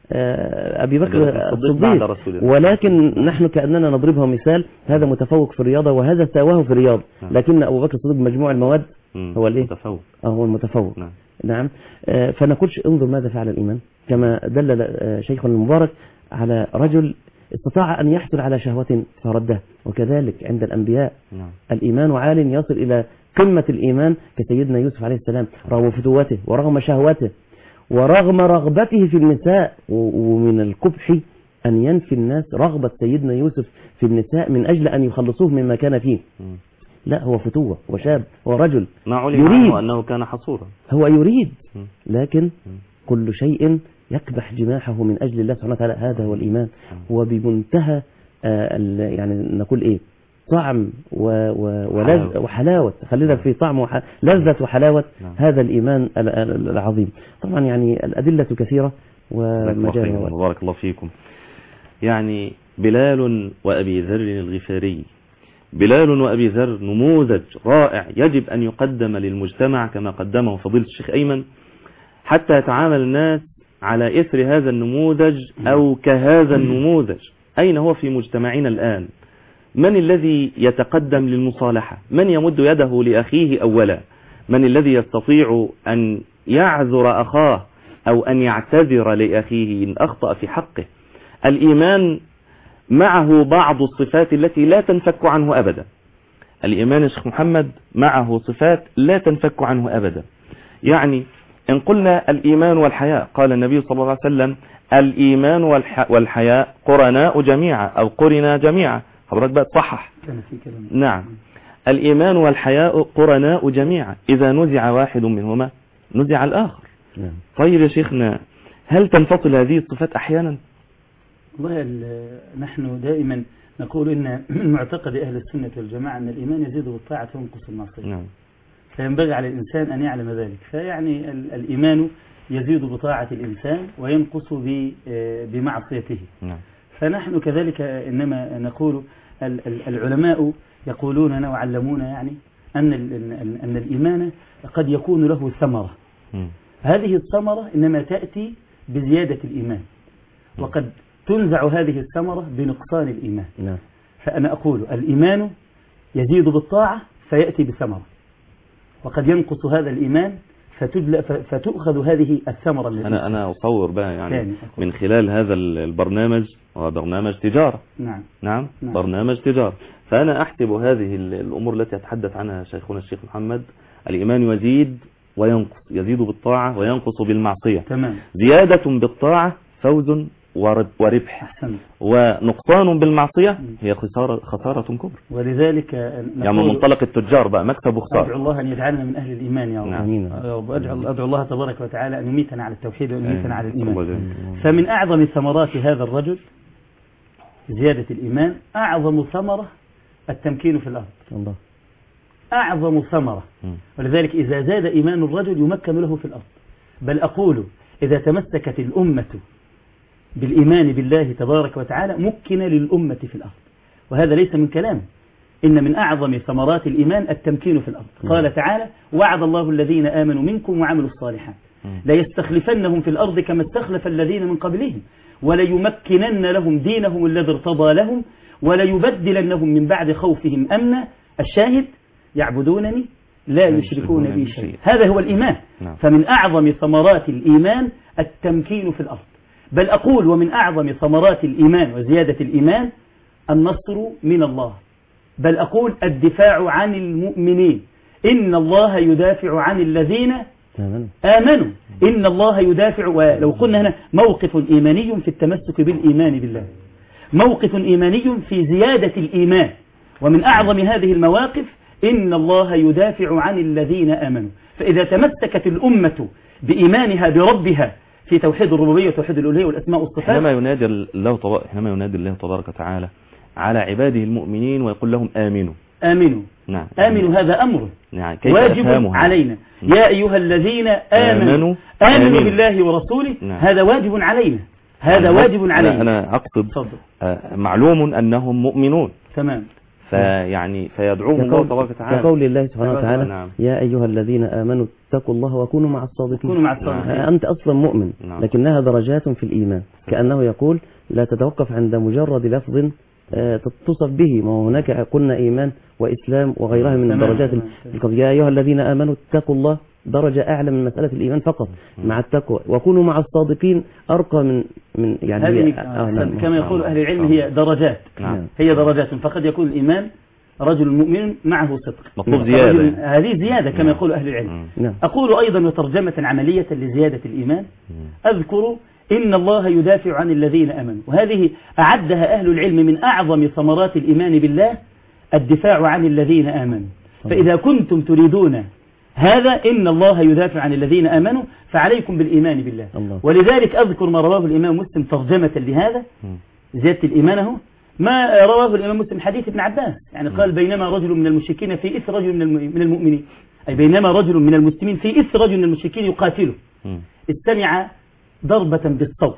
أبي بكر الصديق، ولكن نحن كأننا نضربها مثال، هذا متفوق في الرياضة وهذا ساواه في الرياض، لكن أبو بكر الصديق مجموع المواد هو الايه؟ هو المتفوق. نعم. فنقولش انظر ماذا فعل الإيمان، كما دلل شيخنا المبارك على رجل استطاع أن يحصل على شهوة فرده، وكذلك عند الأنبياء الإيمان عال يصل إلى قمة الإيمان كسيدنا يوسف عليه السلام، رغم فتوته ورغم شهوته ورغم رغبته في النساء. ومن القبح أن ينفي الناس رغبة سيدنا يوسف في النساء من أجل أن يخلصوه مما كان فيه. لا، هو فتوة وشاب ورجل يريد أنه كان حصورا، هو يريد، لكن كل شيء يكبح جماحه من أجل الله سبحانه وتعالى. هذا هو الإيمان، وبمنتهى يعني نقول إيه، طعم ولذة وحلاوة، خلينا في طعم لذة وحلاوة هذا الإيمان العظيم. طبعا يعني الأدلة كثيرة ومجال. بارك الله فيكم. يعني بلال وأبي ذر الغفاري، بلال وأبي ذر نموذج رائع يجب أن يقدم للمجتمع كما قدمه فضيلة الشيخ أيمن، حتى يتعامل الناس على إثر هذا النموذج أو كهذا النموذج. أين هو في مجتمعنا الآن؟ من الذي يتقدم للمصالحة؟ من يمد يده لأخيه أولا؟ من الذي يستطيع أن يعذر أخاه أو أن يعتذر لأخيه إن أخطأ في حقه؟ الإيمان معه بعض الصفات التي لا تنفك عنه أبدا. الإيمان يا شيخ محمد معه صفات لا تنفك عنه أبدا. يعني إن قلنا الإيمان والحياء، قال النبي صلى الله عليه وسلم الإيمان والحياء قرناء جميعا أو قرنا جميعا. حضرتك بقى تصحح. نعم، الإيمان والحياء قرناء جميعا، إذا نزع واحد منهما نزع الآخر. طيب يا شيخنا، هل تنفصل هذه الصفات أحيانا؟ والله نحن دائما نقول إن من معتقد أهل السنة والجماعة أن الإيمان يزيد بالطاعة وينقص المعصية. فينبغي على الإنسان أن يعلم ذلك. فيعني الإيمان يزيد بطاعة الإنسان وينقص بمعصيته. فنحن كذلك إنما نقول العلماء يقولون وعلمونا يعني أن الإيمان قد يكون له ثمرة. هذه الثمرة إنما تأتي بزيادة الإيمان، وقد تنزع هذه الثمرة بنقصان الإيمان. فأنا أقول الإيمان يزيد بالطاعة فيأتي بثمرة، وقد ينقص هذا الإيمان فتؤخذ هذه الثمرة. أنا أصور بقى يعني من خلال هذا البرنامج، هو برنامج تجارة. نعم. برنامج تجارة، فأنا أحسب هذه الأمور التي يتحدث عنها شيخنا الشيخ محمد، الإيمان يزيد وينقص، يزيد بالطاعة وينقص بالمعصية. تمام. زيادة بالطاعة فوز وربح، ونقصان بالمعصية هي خسارة كبرى. ولذلك يعني من منطلق التجار بقى مكسب وخسارة. أدعو الله أن يجعلنا من أهل الإيمان يا رب. نعم. أدعو الله تبارك وتعالى أن يميتنا على التوحيد وأن يميتنا على الإيمان. فمن أعظم ثمرات هذا الرجل زيادة الإيمان، أعظم ثمرة التمكين في الأرض. الله. أعظم ثمرة. ولذلك إذا زاد إيمان الرجل يمكن له في الأرض. بل أقول إذا تمسكت الأمة بالإيمان بالله تبارك وتعالى مكن للأمة في الأرض. وهذا ليس من كلام، إن من أعظم ثمرات الإيمان التمكين في الأرض. قال تعالى: وعد الله الذين آمنوا منكم وعملوا الصالحات ليستخلفنهم في الأرض كما استخلف الذين من قبلهم وليمكنن لهم دينهم الذي ارتضى لهم وليبدلنهم من بعد خوفهم أمنا. الشاهد: يعبدونني لا يشركون بي شيئا. هذا هو الإيمان. فمن أعظم ثمرات الإيمان التمكين في الأرض. بل أقول ومن أعظم ثمرات الإيمان وزيادة الإيمان النصر من الله. بل أقول الدفاع عن المؤمنين. إن الله يدافع عن الذين آمنوا. إن الله يدافع. ولو قلنا هنا موقف إيماني في التمسك بالإيمان بالله، موقف إيماني في زيادة الإيمان. ومن أعظم هذه المواقف إن الله يدافع عن الذين آمنوا. فإذا تمسكت الأمة بإيمانها بربها في توحيد الربوبية وتوحيد الألوهية والأسماء والصفات، حينما ينادي الله تبارك وتعالى على عباده المؤمنين ويقول لهم آمنوا. نعم. آمنوا هذا أمر واجب علينا. يا أيها الذين آمنوا بالله ورسوله. هذا واجب علينا. هذا واجب علينا. أنا أقصد معلوم أنهم مؤمنون. تمام. فيدعوهم الله تبارك وتعالى كقول الله سبحانه وتعالى: نعم. يا أيها الذين آمنوا اتقوا الله وكونوا مع الصادقين. أنت أصلا مؤمن. نعم. لكنها درجات في الإيمان. كأنه يقول: لا تتوقف عند مجرد لفظ تتصف به، ما هناك قلنا إيمان وإسلام وغيرها من الدرجات. يا أيها الذين آمنوا اتقوا الله درجة أعلى من مسألة الإيمان فقط مع التقوى، وكونوا مع الصادقين أرقى من يعني كما يقول أهل العلم هي درجات. هي درجات. فقد يكون الإيمان رجل مؤمن معه صدق، مطلوب زيادة. هذه زيادة كما يقول أهل العلم. أقول أيضا وترجمة عملية لزيادة الإيمان، أذكر إن الله يدافع عن الذين آمنوا، وهذه أعدها أهل العلم من أعظم ثمرات الإيمان بالله الدفاع عن الذين آمنوا. فإذا كنتم تريدون هذا إن الله يدافع عن الذين آمنوا فعليكم بالإيمان بالله. ولذلك أذكر ما رواه الإمام مسلم ترجمة لهذا زيادة الإيمان، ما رواه الإمام مسلم حديث ابن عباس، يعني قال: بينما رجل من المشركين في إثر رجل من المؤمنين، أي بينما رجل من المسلمين في إثر رجل من المشركين يقاتله، استمع ضربة بالصوت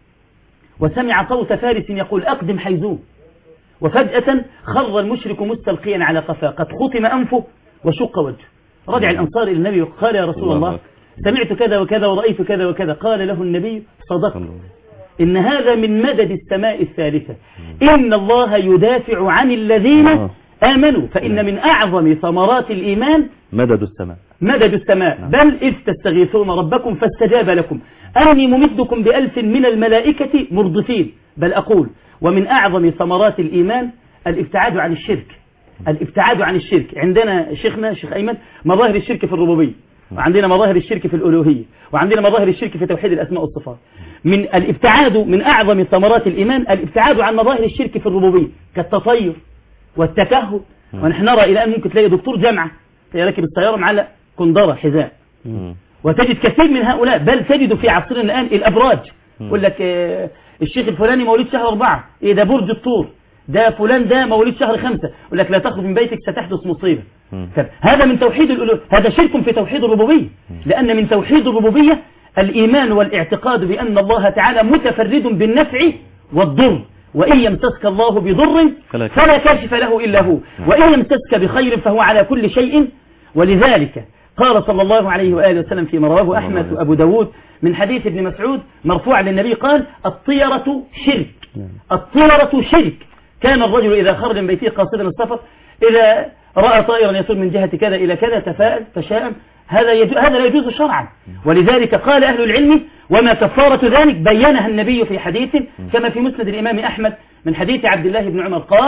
وسمع صوت فارس يقول: أقدم حيزوم، وفجأة خر المشرك مستلقيا على قفاه قد ختم أنفه وشق وجهه. رجع الأنصار إلى النبي وقال: يا رسول الله سمعت كذا وكذا ورأيت كذا وكذا. قال له النبي: صدقت، إن هذا من مدد السماء الثالثة، إن الله يدافع عن الذين آمنوا. فإن من أعظم ثمرات الإيمان مدد السماء. بل إذ تستغيثون ربكم فاستجاب لكم أني ممدكم ب1000 من الملائكة مردفين. بل أقول ومن أعظم ثمرات الإيمان الابتعاد عن الشرك. الابتعاد عن الشرك. عندنا شيخنا الشيخ أيمن مظاهر الشرك في الربوبية، وعندنا مظاهر الشرك في الألوهية، وعندنا مظاهر الشرك في توحيد الأسماء والصفات. من الابتعاد من أعظم ثمرات الإيمان الابتعاد عن مظاهر الشرك في الربوبية كالتطير والتكهن. ونحن نرى إلى أن ممكن تلاقي دكتور جامعة راكب السيارة معلق كندرة حذاء، وتجد كثير من هؤلاء، بل تجد في عصرنا الآن الأبراج، يقول لك الشيخ الفلاني مواليد شهر 4، إيه ده برج الطور، ده فلان ده مواليد شهر 5، يقول لك لا تخرج من بيتك ستحدث مصيبة. هذا من توحيد الألوهية، هذا شرك في توحيد الربوبية، لأن من توحيد الربوبية الإيمان والاعتقاد بأن الله تعالى متفرد بالنفع والضر، وإن يمسسك الله بضر فلا كاشف له إلا هو، وإن يمسسك بخير فهو على كل شيء. ولذلك قال صلى الله عليه وآله وسلم فيما رواه أحمد وأبو داود من حديث ابن مسعود مرفوعا للنبي قال: الطيرة شرك. الطيرة شرك. كان الرجل إذا خرج من بيته قاصدا السفر إذا رأى طائرا يطير من جهة كذا إلى كذا تفاءل تشاءم، هذا لا يجوز شرعا. ولذلك قال أهل العلم: وما كفارة ذلك بينها النبي في حديث كما في مسند الإمام أحمد من حديث عبد الله بن عمر قال: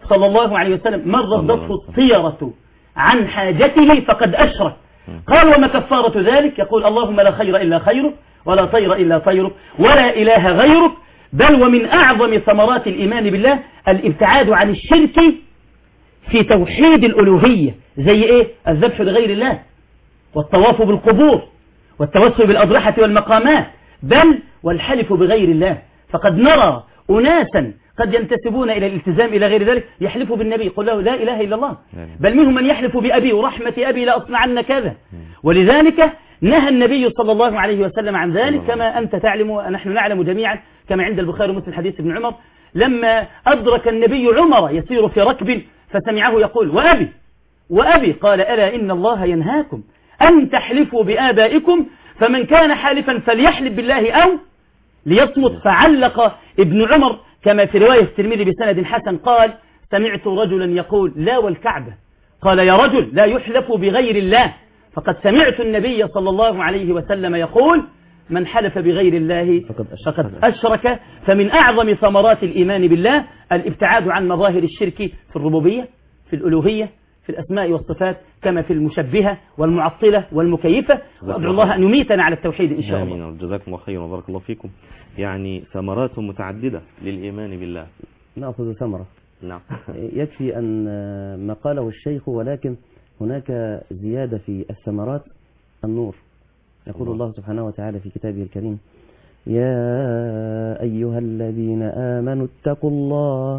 صلى الله عليه وسلم من ردته الطيرة عن حاجته فقد أشرك. قال وما كفارة ذلك؟ يقول اللهم لا خير إلا خيرك ولا طير إلا طيرك ولا إله غيرك. بل ومن أعظم ثمرات الإيمان بالله الابتعاد عن الشرك في توحيد الألوهية. زي إيه؟ الذبح لغير الله، والطواف بالقبور، والتوسل بالأضرحة والمقامات، بل والحلف بغير الله. فقد نرى أناسا قد ينتسبون إلى الالتزام إلى غير ذلك يحلفوا بالنبي، قل له لا إله إلا الله، بل منهم من يحلف بأبي ورحمة أبي لا أصنعن كذا. ولذلك نهى النبي صلى الله عليه وسلم عن ذلك كما أنت تعلم ونحن نعلم جميعا، كما عند البخاري ومسلم حديث ابن عمر لما أدرك النبي عمر يسير في ركب فسمعه يقول وأبي قال ألا إن الله ينهاكم أن تحلفوا بآبائكم فمن كان حالفا فليحلف بالله أو ليصمت. فعلق ابن عمر كما في رواية الترمذي بسند حسن قال سمعت رجلا يقول لا والكعبة، قال يا رجل لا يحلف بغير الله، فقد سمعت النبي صلى الله عليه وسلم يقول من حلف بغير الله فقد أشرك. فمن أعظم ثمرات الإيمان بالله الابتعاد عن مظاهر الشرك في الربوبية، في الألوهية، في الأسماء والصفات، كما في المشبهة والمعطلة والمكيفة. وأدعو الله أن يميتنا على التوحيد إن شاء الله. آمين. جزاكم الله خيرا وبارك الله فيكم. يعني ثمرات متعددة للإيمان بالله. نأخذ ثمرة. نعم. يكفي أن ما قاله الشيخ، ولكن هناك زيادة في الثمرات النور. يقول الله سبحانه وتعالى في كتابه الكريم يا أيها الذين آمنوا اتقوا الله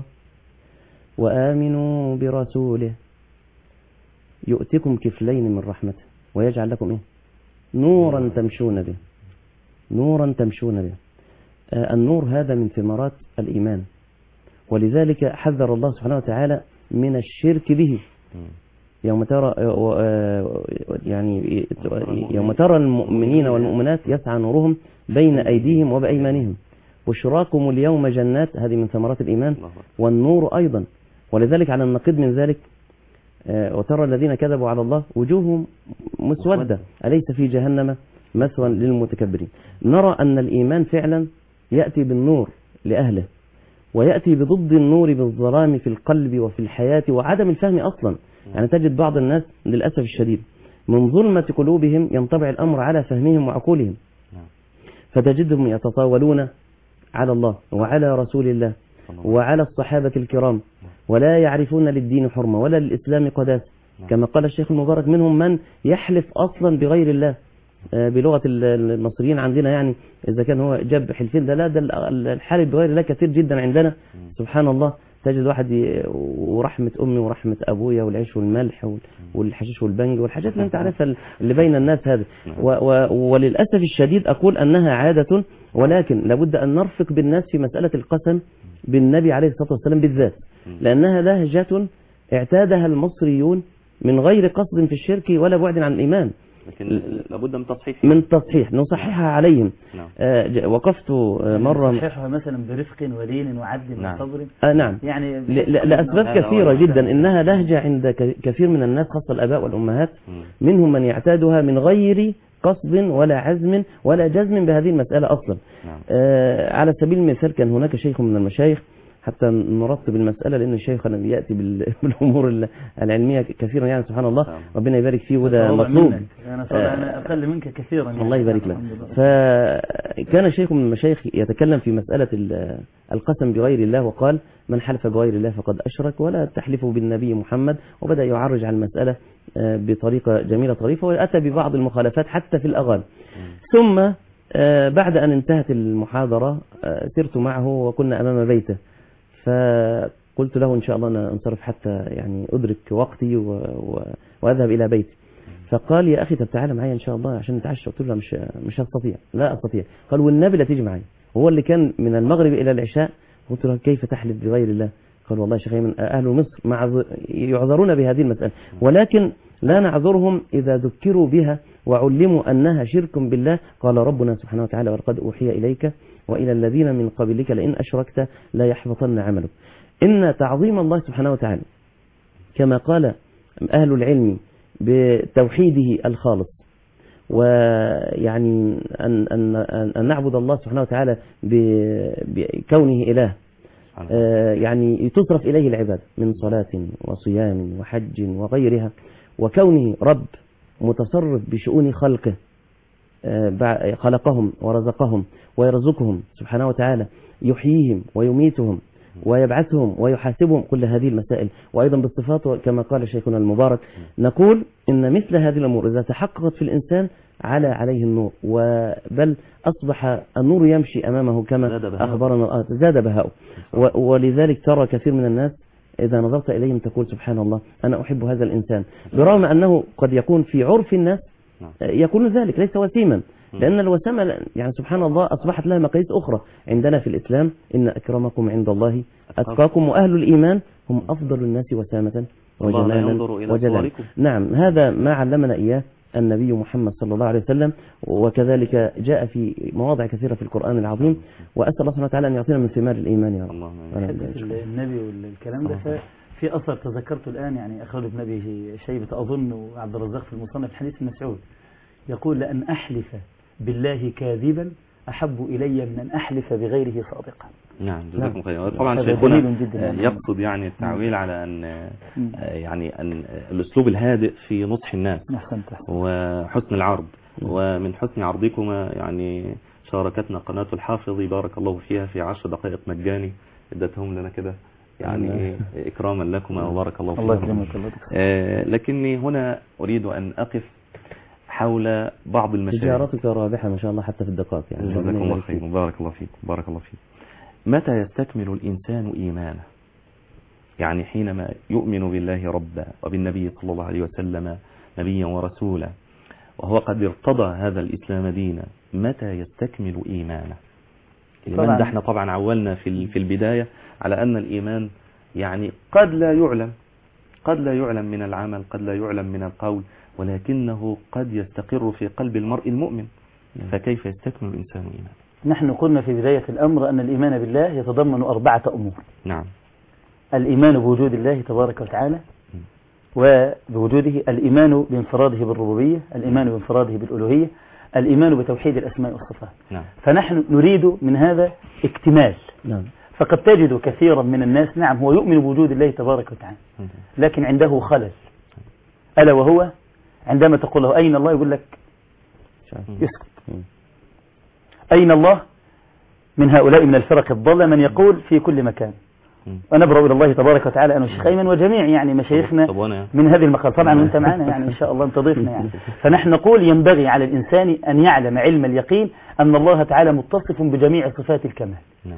وآمنوا برسوله يؤتكم كفلين من رحمته ويجعل لكم إيه؟ نورا تمشون به. نورا تمشون به. النور هذا من ثمرات الإيمان، ولذلك حذر الله سبحانه وتعالى من الشرك به. يوم ترى المؤمنين والمؤمنات يسعى نورهم بين أيديهم وبأيمانهم بشراكم اليوم جنات، هذه من ثمرات الإيمان، والنور أيضا. ولذلك على النقيض من ذلك وترى الذين كذبوا على الله وجوههم مسودة أليس في جهنم مثوى للمتكبرين. نرى أن الإيمان فعلا يأتي بالنور لأهله، ويأتي بضد النور بالظلام في القلب وفي الحياة وعدم الفهم أصلا. يعني تجد بعض الناس للأسف الشديد من ظلمة قلوبهم ينطبع الأمر على فهمهم وعقولهم، فتجدهم يتطاولون على الله وعلى رسول الله وعلى الصحابة الكرام، ولا يعرفون للدين حرمة ولا للإسلام قداسة. كما قال الشيخ المبارك منهم من يحلف أصلا بغير الله. بلغة المصريين عندنا يعني إذا كان هو جاب حلفين ده الحالف بغير الله كثير جدا عندنا. سبحان الله، تجد واحد ورحمة أمي ورحمة أبويا والعيش والملح والحشيش والبنج والحاجات اللي أنت عارفها اللي بين الناس هذه. وللأسف الشديد أقول أنها عادة، ولكن لابد أن نرفق بالناس في مسألة القسم بالنبي عليه الصلاة والسلام بالذات، لأنها لهجة اعتادها المصريون من غير قصد في الشرك ولا بعد عن الإيمان، لكن لابد من تصحيح نصححها عليهم. وقفت مرة نصححها مثلا برفق ولين وعدل وصبر. نعم، يعني لأسباب كثيرة جدا. إنها لهجة عند كثير من الناس خاصة الآباء والأمهات، منهم من يعتادها من غير قصد ولا عزم ولا جزم بهذه المسألة أصلا. على سبيل المثال كان هناك شيخ من المشايخ، حتى نرتب المسألة لأن الشيخ يأتي بالأمور العلمية كثيرا، يعني سبحان الله ربنا يبارك فيه، وده مطلوب. أنا أقل منك كثيرا يعني. الله يبارك لك. فكان شيخ من المشايخ يتكلم في مسألة القسم بغير الله، وقال من حلف بغير الله فقد أشرك ولا تحلفوا بالنبي محمد، وبدأ يعرج على المسألة بطريقة جميلة طريفة، وأتى ببعض المخالفات حتى في الأغاني. ثم بعد أن انتهت المحاضرة سرت معه وكنا أمام بيته، فقلت له إن شاء الله أنا أنصرف حتى يعني أدرك وقتي وأذهب إلى بيتي. فقال يا أخي طب تعالى معايا إن شاء الله عشان نتعشى. قلت له مش هستطيع، لا أستطيع. قال والنبي لا تيجي معايا، هو اللي كان من المغرب إلى العشاء. قلت له كيف تحلف بغير الله؟ قال والله يا شيخ من أهل مصر يعذرون بهذه المسألة، ولكن لا نعذرهم إذا ذكروا بها وعلموا أنها شرك بالله. قال ربنا سبحانه وتعالى ولقد أوحي إليك وإلى الذين من قبلك لئن أشركت لا يحبطن عملك. إن تعظيم الله سبحانه وتعالى كما قال أهل العلم بتوحيده الخالص، ويعني أن نعبد الله سبحانه وتعالى بكونه إله، يعني تصرف إليه العبادة من صلاة وصيام وحج وغيرها، وكونه رب متصرف بشؤون خلقه، خلقهم ورزقهم ويرزقهم سبحانه وتعالى، يحييهم ويميتهم ويبعثهم ويحاسبهم، كل هذه المسائل، وأيضا بالصفات كما قال شيخنا المبارك. نقول إن مثل هذه الأمور إذا تحققت في الإنسان عليه النور، بل أصبح النور يمشي أمامه كما أخبرنا، زاد بهاؤه. ولذلك ترى كثير من الناس إذا نظرت إليهم تقول سبحان الله أنا أحب هذا الإنسان، برغم أنه قد يكون في عرف الناس يكون ذلك ليس وسيما، لأن الوسامة يعني سبحان الله أصبحت لها مقاييس أخرى عندنا في الإسلام. إن أكرمكم عند الله أتقاكم، وأهل الإيمان هم أفضل الناس وسامة وجلالا وجلالا. نعم، هذا ما علمنا إياه النبي محمد صلى الله عليه وسلم، وكذلك جاء في مواضع كثيرة في القرآن العظيم. وأسأل الله سبحانه وتعالى أن يعطينا من ثمار الإيمان يا رب. النبي والكلام ده في أثر تذكرته الآن، يعني أخرجه ابن أبي شيبة أظن وعبد الرزاق في المصنف، حديث مسعود يقول لأن أحلف بالله كاذبا أحب إلي من أن أحلف بغيره صادقا. نعم جزاكم خيرا. طبعا شيخنا يقصد يعني التعويل على أن يعني أن الأسلوب الهادئ في نصح الناس وحسن العرض، ومن حسن عرضكما يعني شاركتنا قناة الحافظ بارك الله فيها في 10 دقائق مجاني ادتهم لنا كده يعني إكراما لكما وبارك الله فيكم. لكني هنا أريد أن أقف حول بعض المشاكل. تجارتك رابحة ما شاء الله حتى في الدقائق يعني. جزاكم الله خير وبارك الله فيكم. بارك الله فيكم. متى يستكمل الإنسان إيمانه؟ يعني حينما يؤمن بالله ربا وبالنبي صلى الله عليه وسلم نبيا ورسولا، وهو قد ارتضى هذا الإسلام دينا، متى يستكمل إيمانه؟ الإيمان ده احنا طبعا عولنا في البداية على أن الإيمان يعني قد لا يعلم من العمل، قد لا يعلم من القول، ولكنه قد يستقر في قلب المرء المؤمن. فكيف يستكمل الإنسان إيمانه؟ نحن قلنا في بداية الأمر أن الإيمان بالله يتضمن 4 أمور. نعم. الإيمان بوجود الله تبارك وتعالى وبوجوده، الإيمان بانفراده بالربوبية، الإيمان بانفراده بالألوهية، الإيمان بتوحيد الأسماء والصفات. نعم. فنحن نريد من هذا اكتمال. نعم. فقد تجد كثيرا من الناس نعم هو يؤمن بوجود الله تبارك وتعالى، لكن عنده خلل، ألا وهو عندما تقول له أين الله يقول لك يسكت. أين الله؟ من هؤلاء من الفرق الضالة من يقول في كل مكان. ونبرأ إلى الله تبارك وتعالى أنا والشيخ أيمن وجميع يعني مشايخنا من هذه المقال. طبعا وانت معنا يعني إن شاء الله انت ضيفنا يعني. فنحن نقول ينبغي على الإنسان أن يعلم علم اليقين أن الله تعالى متصف بجميع صفات الكمال،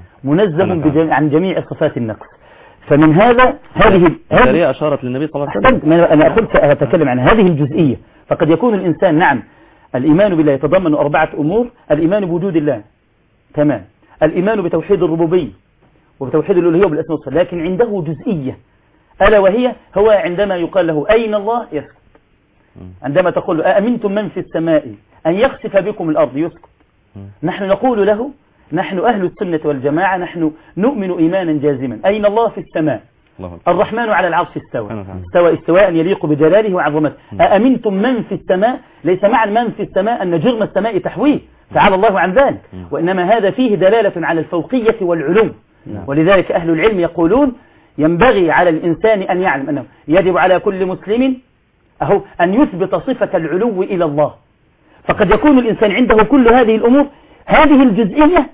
منزه عن جميع صفات النقص. فمن هذا هذه أشارت للنبي صلى الله عليه وسلم. أنا قلت أتكلم عن هذه الجزئية. فقد يكون الإنسان نعم الإيمان بالله يتضمن 4 أمور: الإيمان بوجود الله، تمام، الإيمان بتوحيد الربوبية وبتوحيد الألوهية وبالأسماء والصفات، لكن عنده جزئية ألا وهي هو عندما يقال له أين الله يسكت. عندما تقول له أأمنتم من في السماء أن يخسف بكم الأرض يسكت. نحن نقول له نحن أهل السنة والجماعة نحن نؤمن إيمانا جازما. أين الله في السماء؟ الرحمن على العرش استوى استواء يليق بجلاله وعظمته. أأمنتم من في السماء ليس معنى من في السماء أن جرم السماء تحويه، تعالى الله عن ذلك، وإنما هذا فيه دلالة على الفوقية والعلو. ولذلك أهل العلم يقولون ينبغي على الإنسان أن يعلم أنه يجب على كل مسلم أن يثبت صفة العلو إلى الله. فقد يكون الإنسان عنده كل هذه الأمور، هذه الجزئية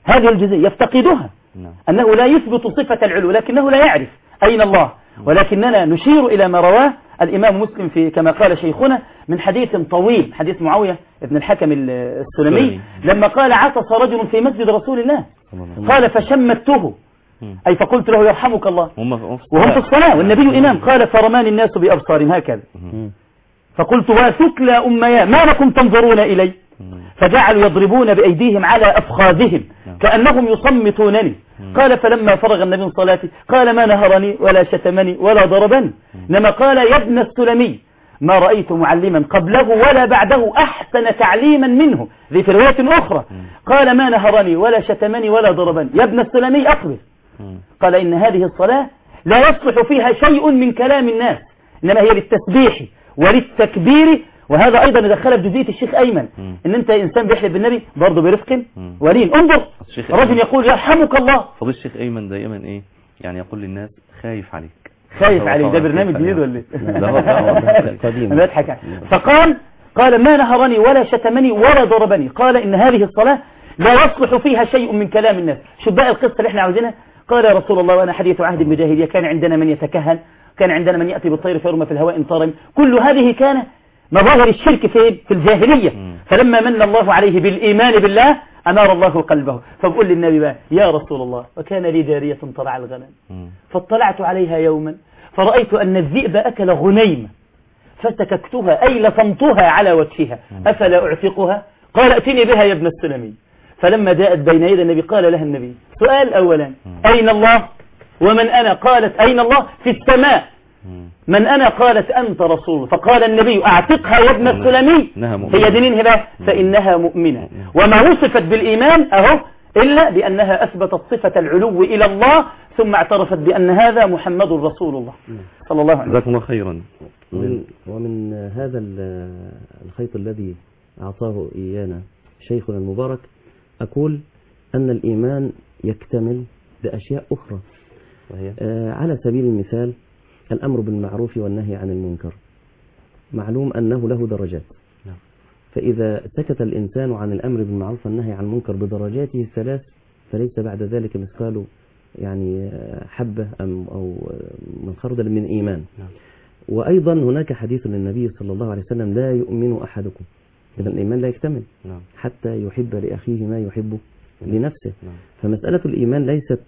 يفتقدها، أنه لا يثبت صفة العلو لكنه لا يعرف أين الله. ولكننا نشير إلى ما رواه الإمام مسلم في كما قال شيخنا من حديث طويل، حديث معاوية بن الحكم السلمي لما قال عطس رجل في مسجد رسول الله قال فشمته، أي فقلت له يرحمك الله وهم في الصلاة والنبي إمام، قال فرمان الناس بأبصارهم هكذا، فقلت وثكلى أميا ما لكم تنظرون إلي؟ فجعلوا يضربون بأيديهم على أفخاذهم كأنهم يصمتونني. قال فلما فرغ النبي من صلاته قال ما نهرني ولا شتمني ولا ضربني، إنما قال يا ابن السلمي ما رأيت معلما قبله ولا بعده أحسن تعليما منه. ذي في رواية أخرى قال ما نهرني ولا شتمني ولا ضربني، يا ابن السلمي أقبل. قال إن هذه الصلاة لا يصلح فيها شيء من كلام الناس، إنما هي للتسبيح وللتكبير وهذا أيضا دخلها في جزئية الشيخ أيمن، إن أنت إنسان بيحلف بالنبي برضه برفق ولين. انظر رجل يقول يرحمك الله. فضل الشيخ أيمن دائما إيه يعني يقول للناس خايف عليك، خايف عليك. ده برنامج جديد ولا لا قديم. بضحك. قال ما نهرني ولا شتمني ولا ضربني، قال إن هذه الصلاة لا يصلح فيها شيء من كلام الناس. شو بقى القصة اللي احنا عاوزينها؟ قال يا رسول الله وأنا حديث عهد بالجاهلية، كان عندنا من يتكهن، كان عندنا من يأتي بالطير فيرمى في الهواء انطرم، كل هذه كان مظاهر الشرك في الجاهلية. فلما من الله عليه بالإيمان بالله أنار الله قلبه. فبقول للنبي بقى يا رسول الله وكان لي جارية ترعى الغنم فاطلعت عليها يوما فرأيت أن الذئب أكل غنيمة فسككتها أي لطمتها على وجهها أفلا أعتقها؟ قال ائتني بها يا ابن السلمي. فلما جاءت بين يدي النبي قال لها النبي سؤال أولا أين الله؟ ومن أنا؟ قالت أين الله؟ في السماء. من أنا؟ قالت أنت رسول. فقال النبي أعتقها يا ابن السلمي. هي دينين بقى فإنها مؤمنة. وما وصفت بالإيمان أهو إلا بأنها أثبتت صفة العلو إلى الله ثم اعترفت بأن هذا محمد رسول الله صلى الله عليه وسلم. جزاكم الله خيرا. ومن هذا الخيط الذي أعطاه إيانا شيخنا المبارك أقول أن الإيمان يكتمل بأشياء أخرى، على سبيل المثال الأمر بالمعروف والنهي عن المنكر. معلوم أنه له درجات، فإذا سكت الإنسان عن الأمر بالمعروف والنهي عن المنكر بدرجاته الثلاث فليس بعد ذلك مثقال يعني حبة أو من خردل من إيمان. وأيضا هناك حديث للنبي صلى الله عليه وسلم لا يؤمن أحدكم، إذا الإيمان لا يكتمل حتى يحب لأخيه ما يحب لنفسه. فمسألة الإيمان ليست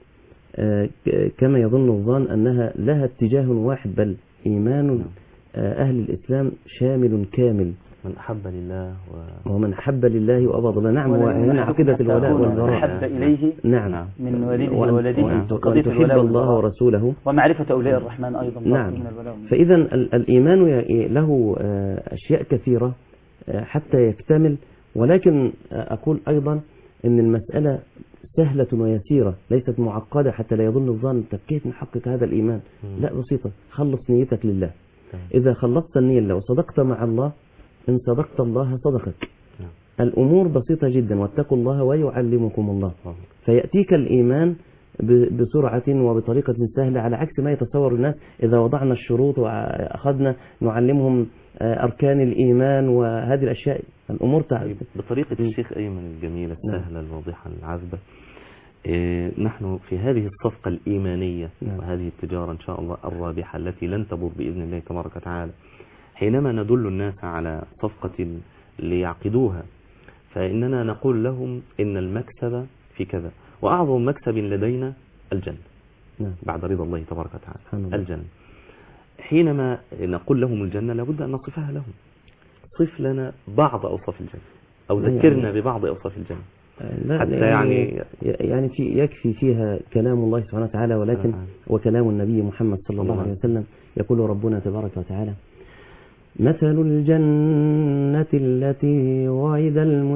كما يظن الظان أنها لها اتجاه واحد، بل إيمان أهل الإسلام شامل كامل. من أحب لله ومن أحب لله وأبغض له. نعم، وهنا عقيدة الولاء والبراء. أحب إليه نعم من والده وولده وأن تحب الله ورسوله ومعرفة أولياء الرحمن أيضا. نعم. فإذا الإيمان له أشياء كثيرة حتى يكتمل، ولكن أقول أيضا أن المسألة سهلة ويسيرة ليست معقدة حتى لا يظن الظن كيف نحقق هذا الإيمان. لا، بسيطة، خلص نيتك لله. إذا خلصت النية لله وصدقت مع الله، إن صدقت الله صدقك. الأمور بسيطة جدا، واتقوا الله ويعلمكم الله. فيأتيك الإيمان بسرعة وبطريقة سهلة، على عكس ما يتصور الناس. إذا وضعنا الشروط وأخذنا نعلمهم أركان الإيمان وهذه الأشياء الأمور بطريقة الشيخ أيمن الجميلة السهلة الواضحة العذبة. نحن في هذه الصفقة الإيمانية وهذه التجارة إن شاء الله الرابحة التي لن تبور بإذن الله تبارك وتعالى، حينما ندل الناس على صفقة ليعقدوها فإننا نقول لهم إن المكسب في كذا، وأعظم مكسب لدينا الجنة بعد رضا الله تبارك وتعالى. الجنة حينما نقول لهم الجنة لابد أن نصفها لهم. صف لنا بعض أوصاف الجنة أو ذكرنا ببعض أوصاف الجنة. حتى يعني يكفي فيها كلام الله سبحانه وتعالى، ولكن وكلام النبي محمد صلى الله عليه وسلم. يقول ربنا تبارك وتعالى مثل الجنة التي وعد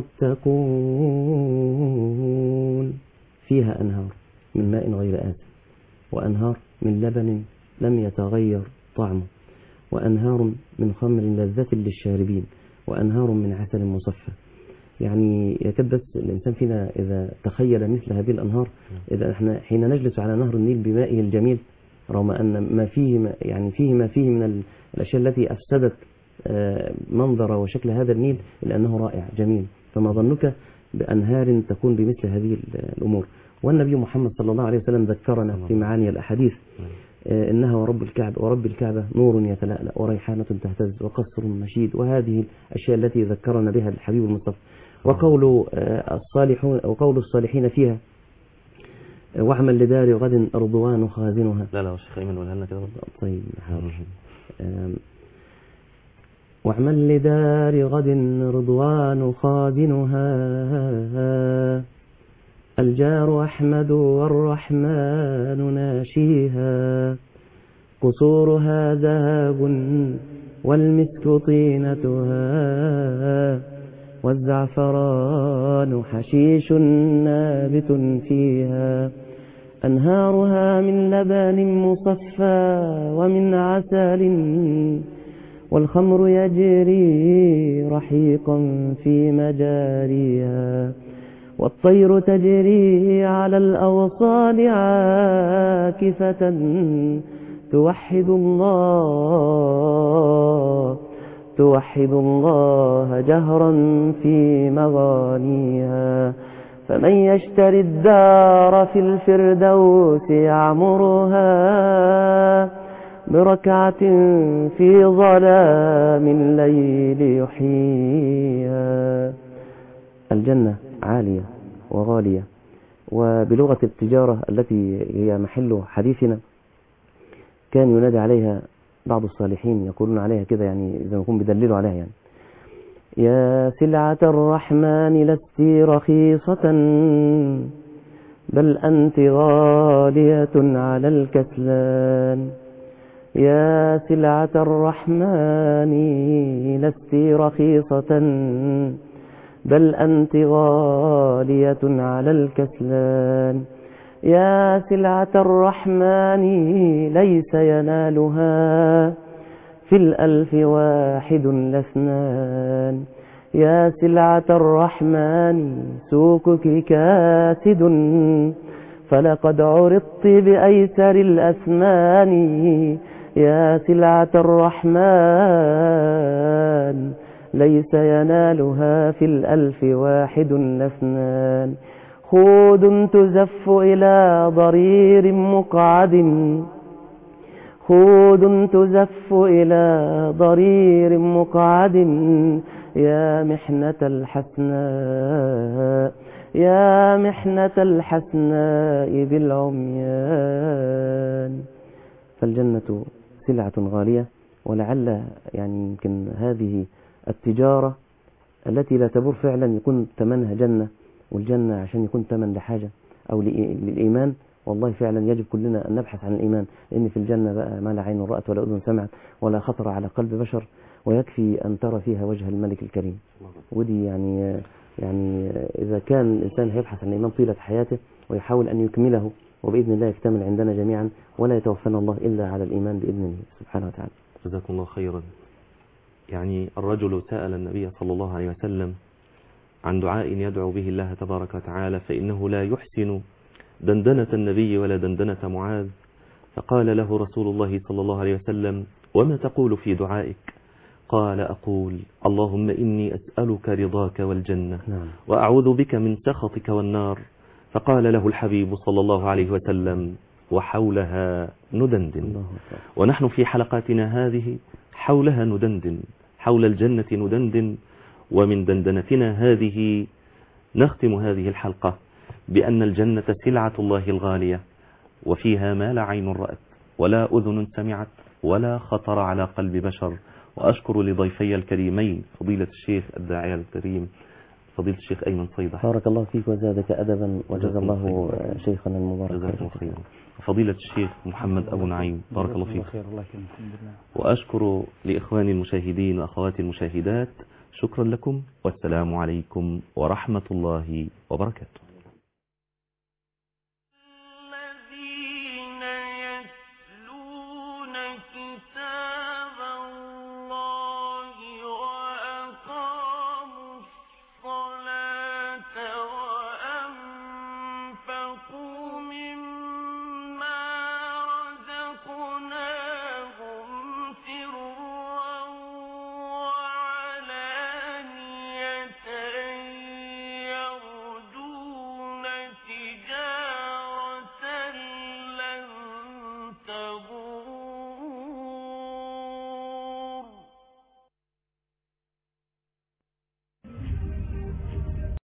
المتقون فيها أنهار من ماء غير آسن وأنهار من لبن لم يتغير طعمه وأنهار من خمر لذة للشاربين وأنهار من عسل مصفى. يعني يكاد بس الإنسان فينا إذا تخيل مثل هذه الأنهار، إذا احنا حين نجلس على نهر النيل بمائه الجميل، رغم أن ما فيه ما فيه من الأشياء التي أفسدت منظر وشكل هذا النيل، إلا أنه رائع جميل. فما ظنك بأنهار تكون بمثل هذه الأمور. والنبي محمد صلى الله عليه وسلم ذكرنا في معاني الأحاديث إنها ورب الكعبة نور يتلألأ وريحانة تهتز وقصر مشيد، وهذه الأشياء التي ذكرنا بها الحبيب المصطفى. وقول الصالحين فيها واعمل لدار غد رضوان خازنها. لا شيخ أيمن قولها لنا كده. طيب حاضر. واعمل لدار غد رضوان خازنها الجار أحمد والرحمن ناشيها قصورها ذهب والمسك طينتها والزعفران حشيش نابت فيها أنهارها من لبن مصفى ومن عسل والخمر يجري رحيقا في مجاريها، والطير تجري على الأوصال عاكفة توحد الله جهرا في مغانيها. فمن يشتري الدار في الفردوس يعمرها بركعة في ظلام الليل يحييها. الجنة عالية وغالية، وبلغة التجارة التي هي محل حديثنا كان ينادي عليها بعض الصالحين، يقولون عليها كده يعني إذا يكون بدللوا عليها يعني: يا سلعة الرحمن لست رخيصة بل أنت غالية على الكسلان. يا سلعة الرحمن لست رخيصة بل أنت غالية على الكسلان. يا سلعة الرحمن ليس ينالها في الألف واحد لاثنان. يا سلعة الرحمن سوقك كاسد فلقد عرضت بأيسر الأثمان. يا سلعة الرحمن ليس ينالها في الألف واحد لاثنان. خود تزف إلى ضرير مقعد، خود تزف إلى ضرير مقعد. يا محنة الحسناء يا محنة الحسناء بالعميان. فالجنة سلعة غالية، ولعل يعني يمكن هذه التجارة التي لا تبور فعلا يكون ثمنها جنة، والجنة عشان يكون ثمن لحاجة أو للإيمان، والله فعلا يجب كلنا أن نبحث عن الإيمان، لأن في الجنة بقى ما لا عين رأت ولا أذن سمعت ولا خطر على قلب بشر، ويكفي أن ترى فيها وجه الملك الكريم. ودي يعني إذا كان الإنسان هيبحث عن الإيمان طيلة حياته ويحاول أن يكمله، وبإذن الله يكتمل عندنا جميعا، ولا يتوفنا الله إلا على الإيمان بإذنه سبحانه وتعالى. جزاكم الله خيرا. يعني الرجل سأل النبي صلى الله عليه وسلم عن دعاء يدعو به الله تبارك وتعالى، فإنه لا يحسن دندنة النبي ولا دندنة معاذ، فقال له رسول الله صلى الله عليه وسلم: وما تقول في دعائك؟ قال: أقول اللهم إني أسألك رضاك والجنة وأعوذ بك من سخطك والنار. فقال له الحبيب صلى الله عليه وسلم: وحولها ندندن. ونحن في حلقاتنا هذه حولها ندندن، حول الجنة ندندن. ومن دندنتنا هذه نختم هذه الحلقة بأن الجنة سلعة الله الغالية، وفيها ما لا عين رأت ولا أذن سمعت ولا خطر على قلب بشر. وأشكر لضيفي الكريمين فضيلة الشيخ الداعية الكريم فضيلة الشيخ أيمن صيدح، بارك الله فيك وزادك أدبا وجزا الله شيخنا المبارك خيرا. فضيلة الشيخ محمد أبو نعيم، بارك الله فيك. وأشكر لإخواني المشاهدين وأخواتي المشاهدات، شكرا لكم، والسلام عليكم ورحمة الله وبركاته.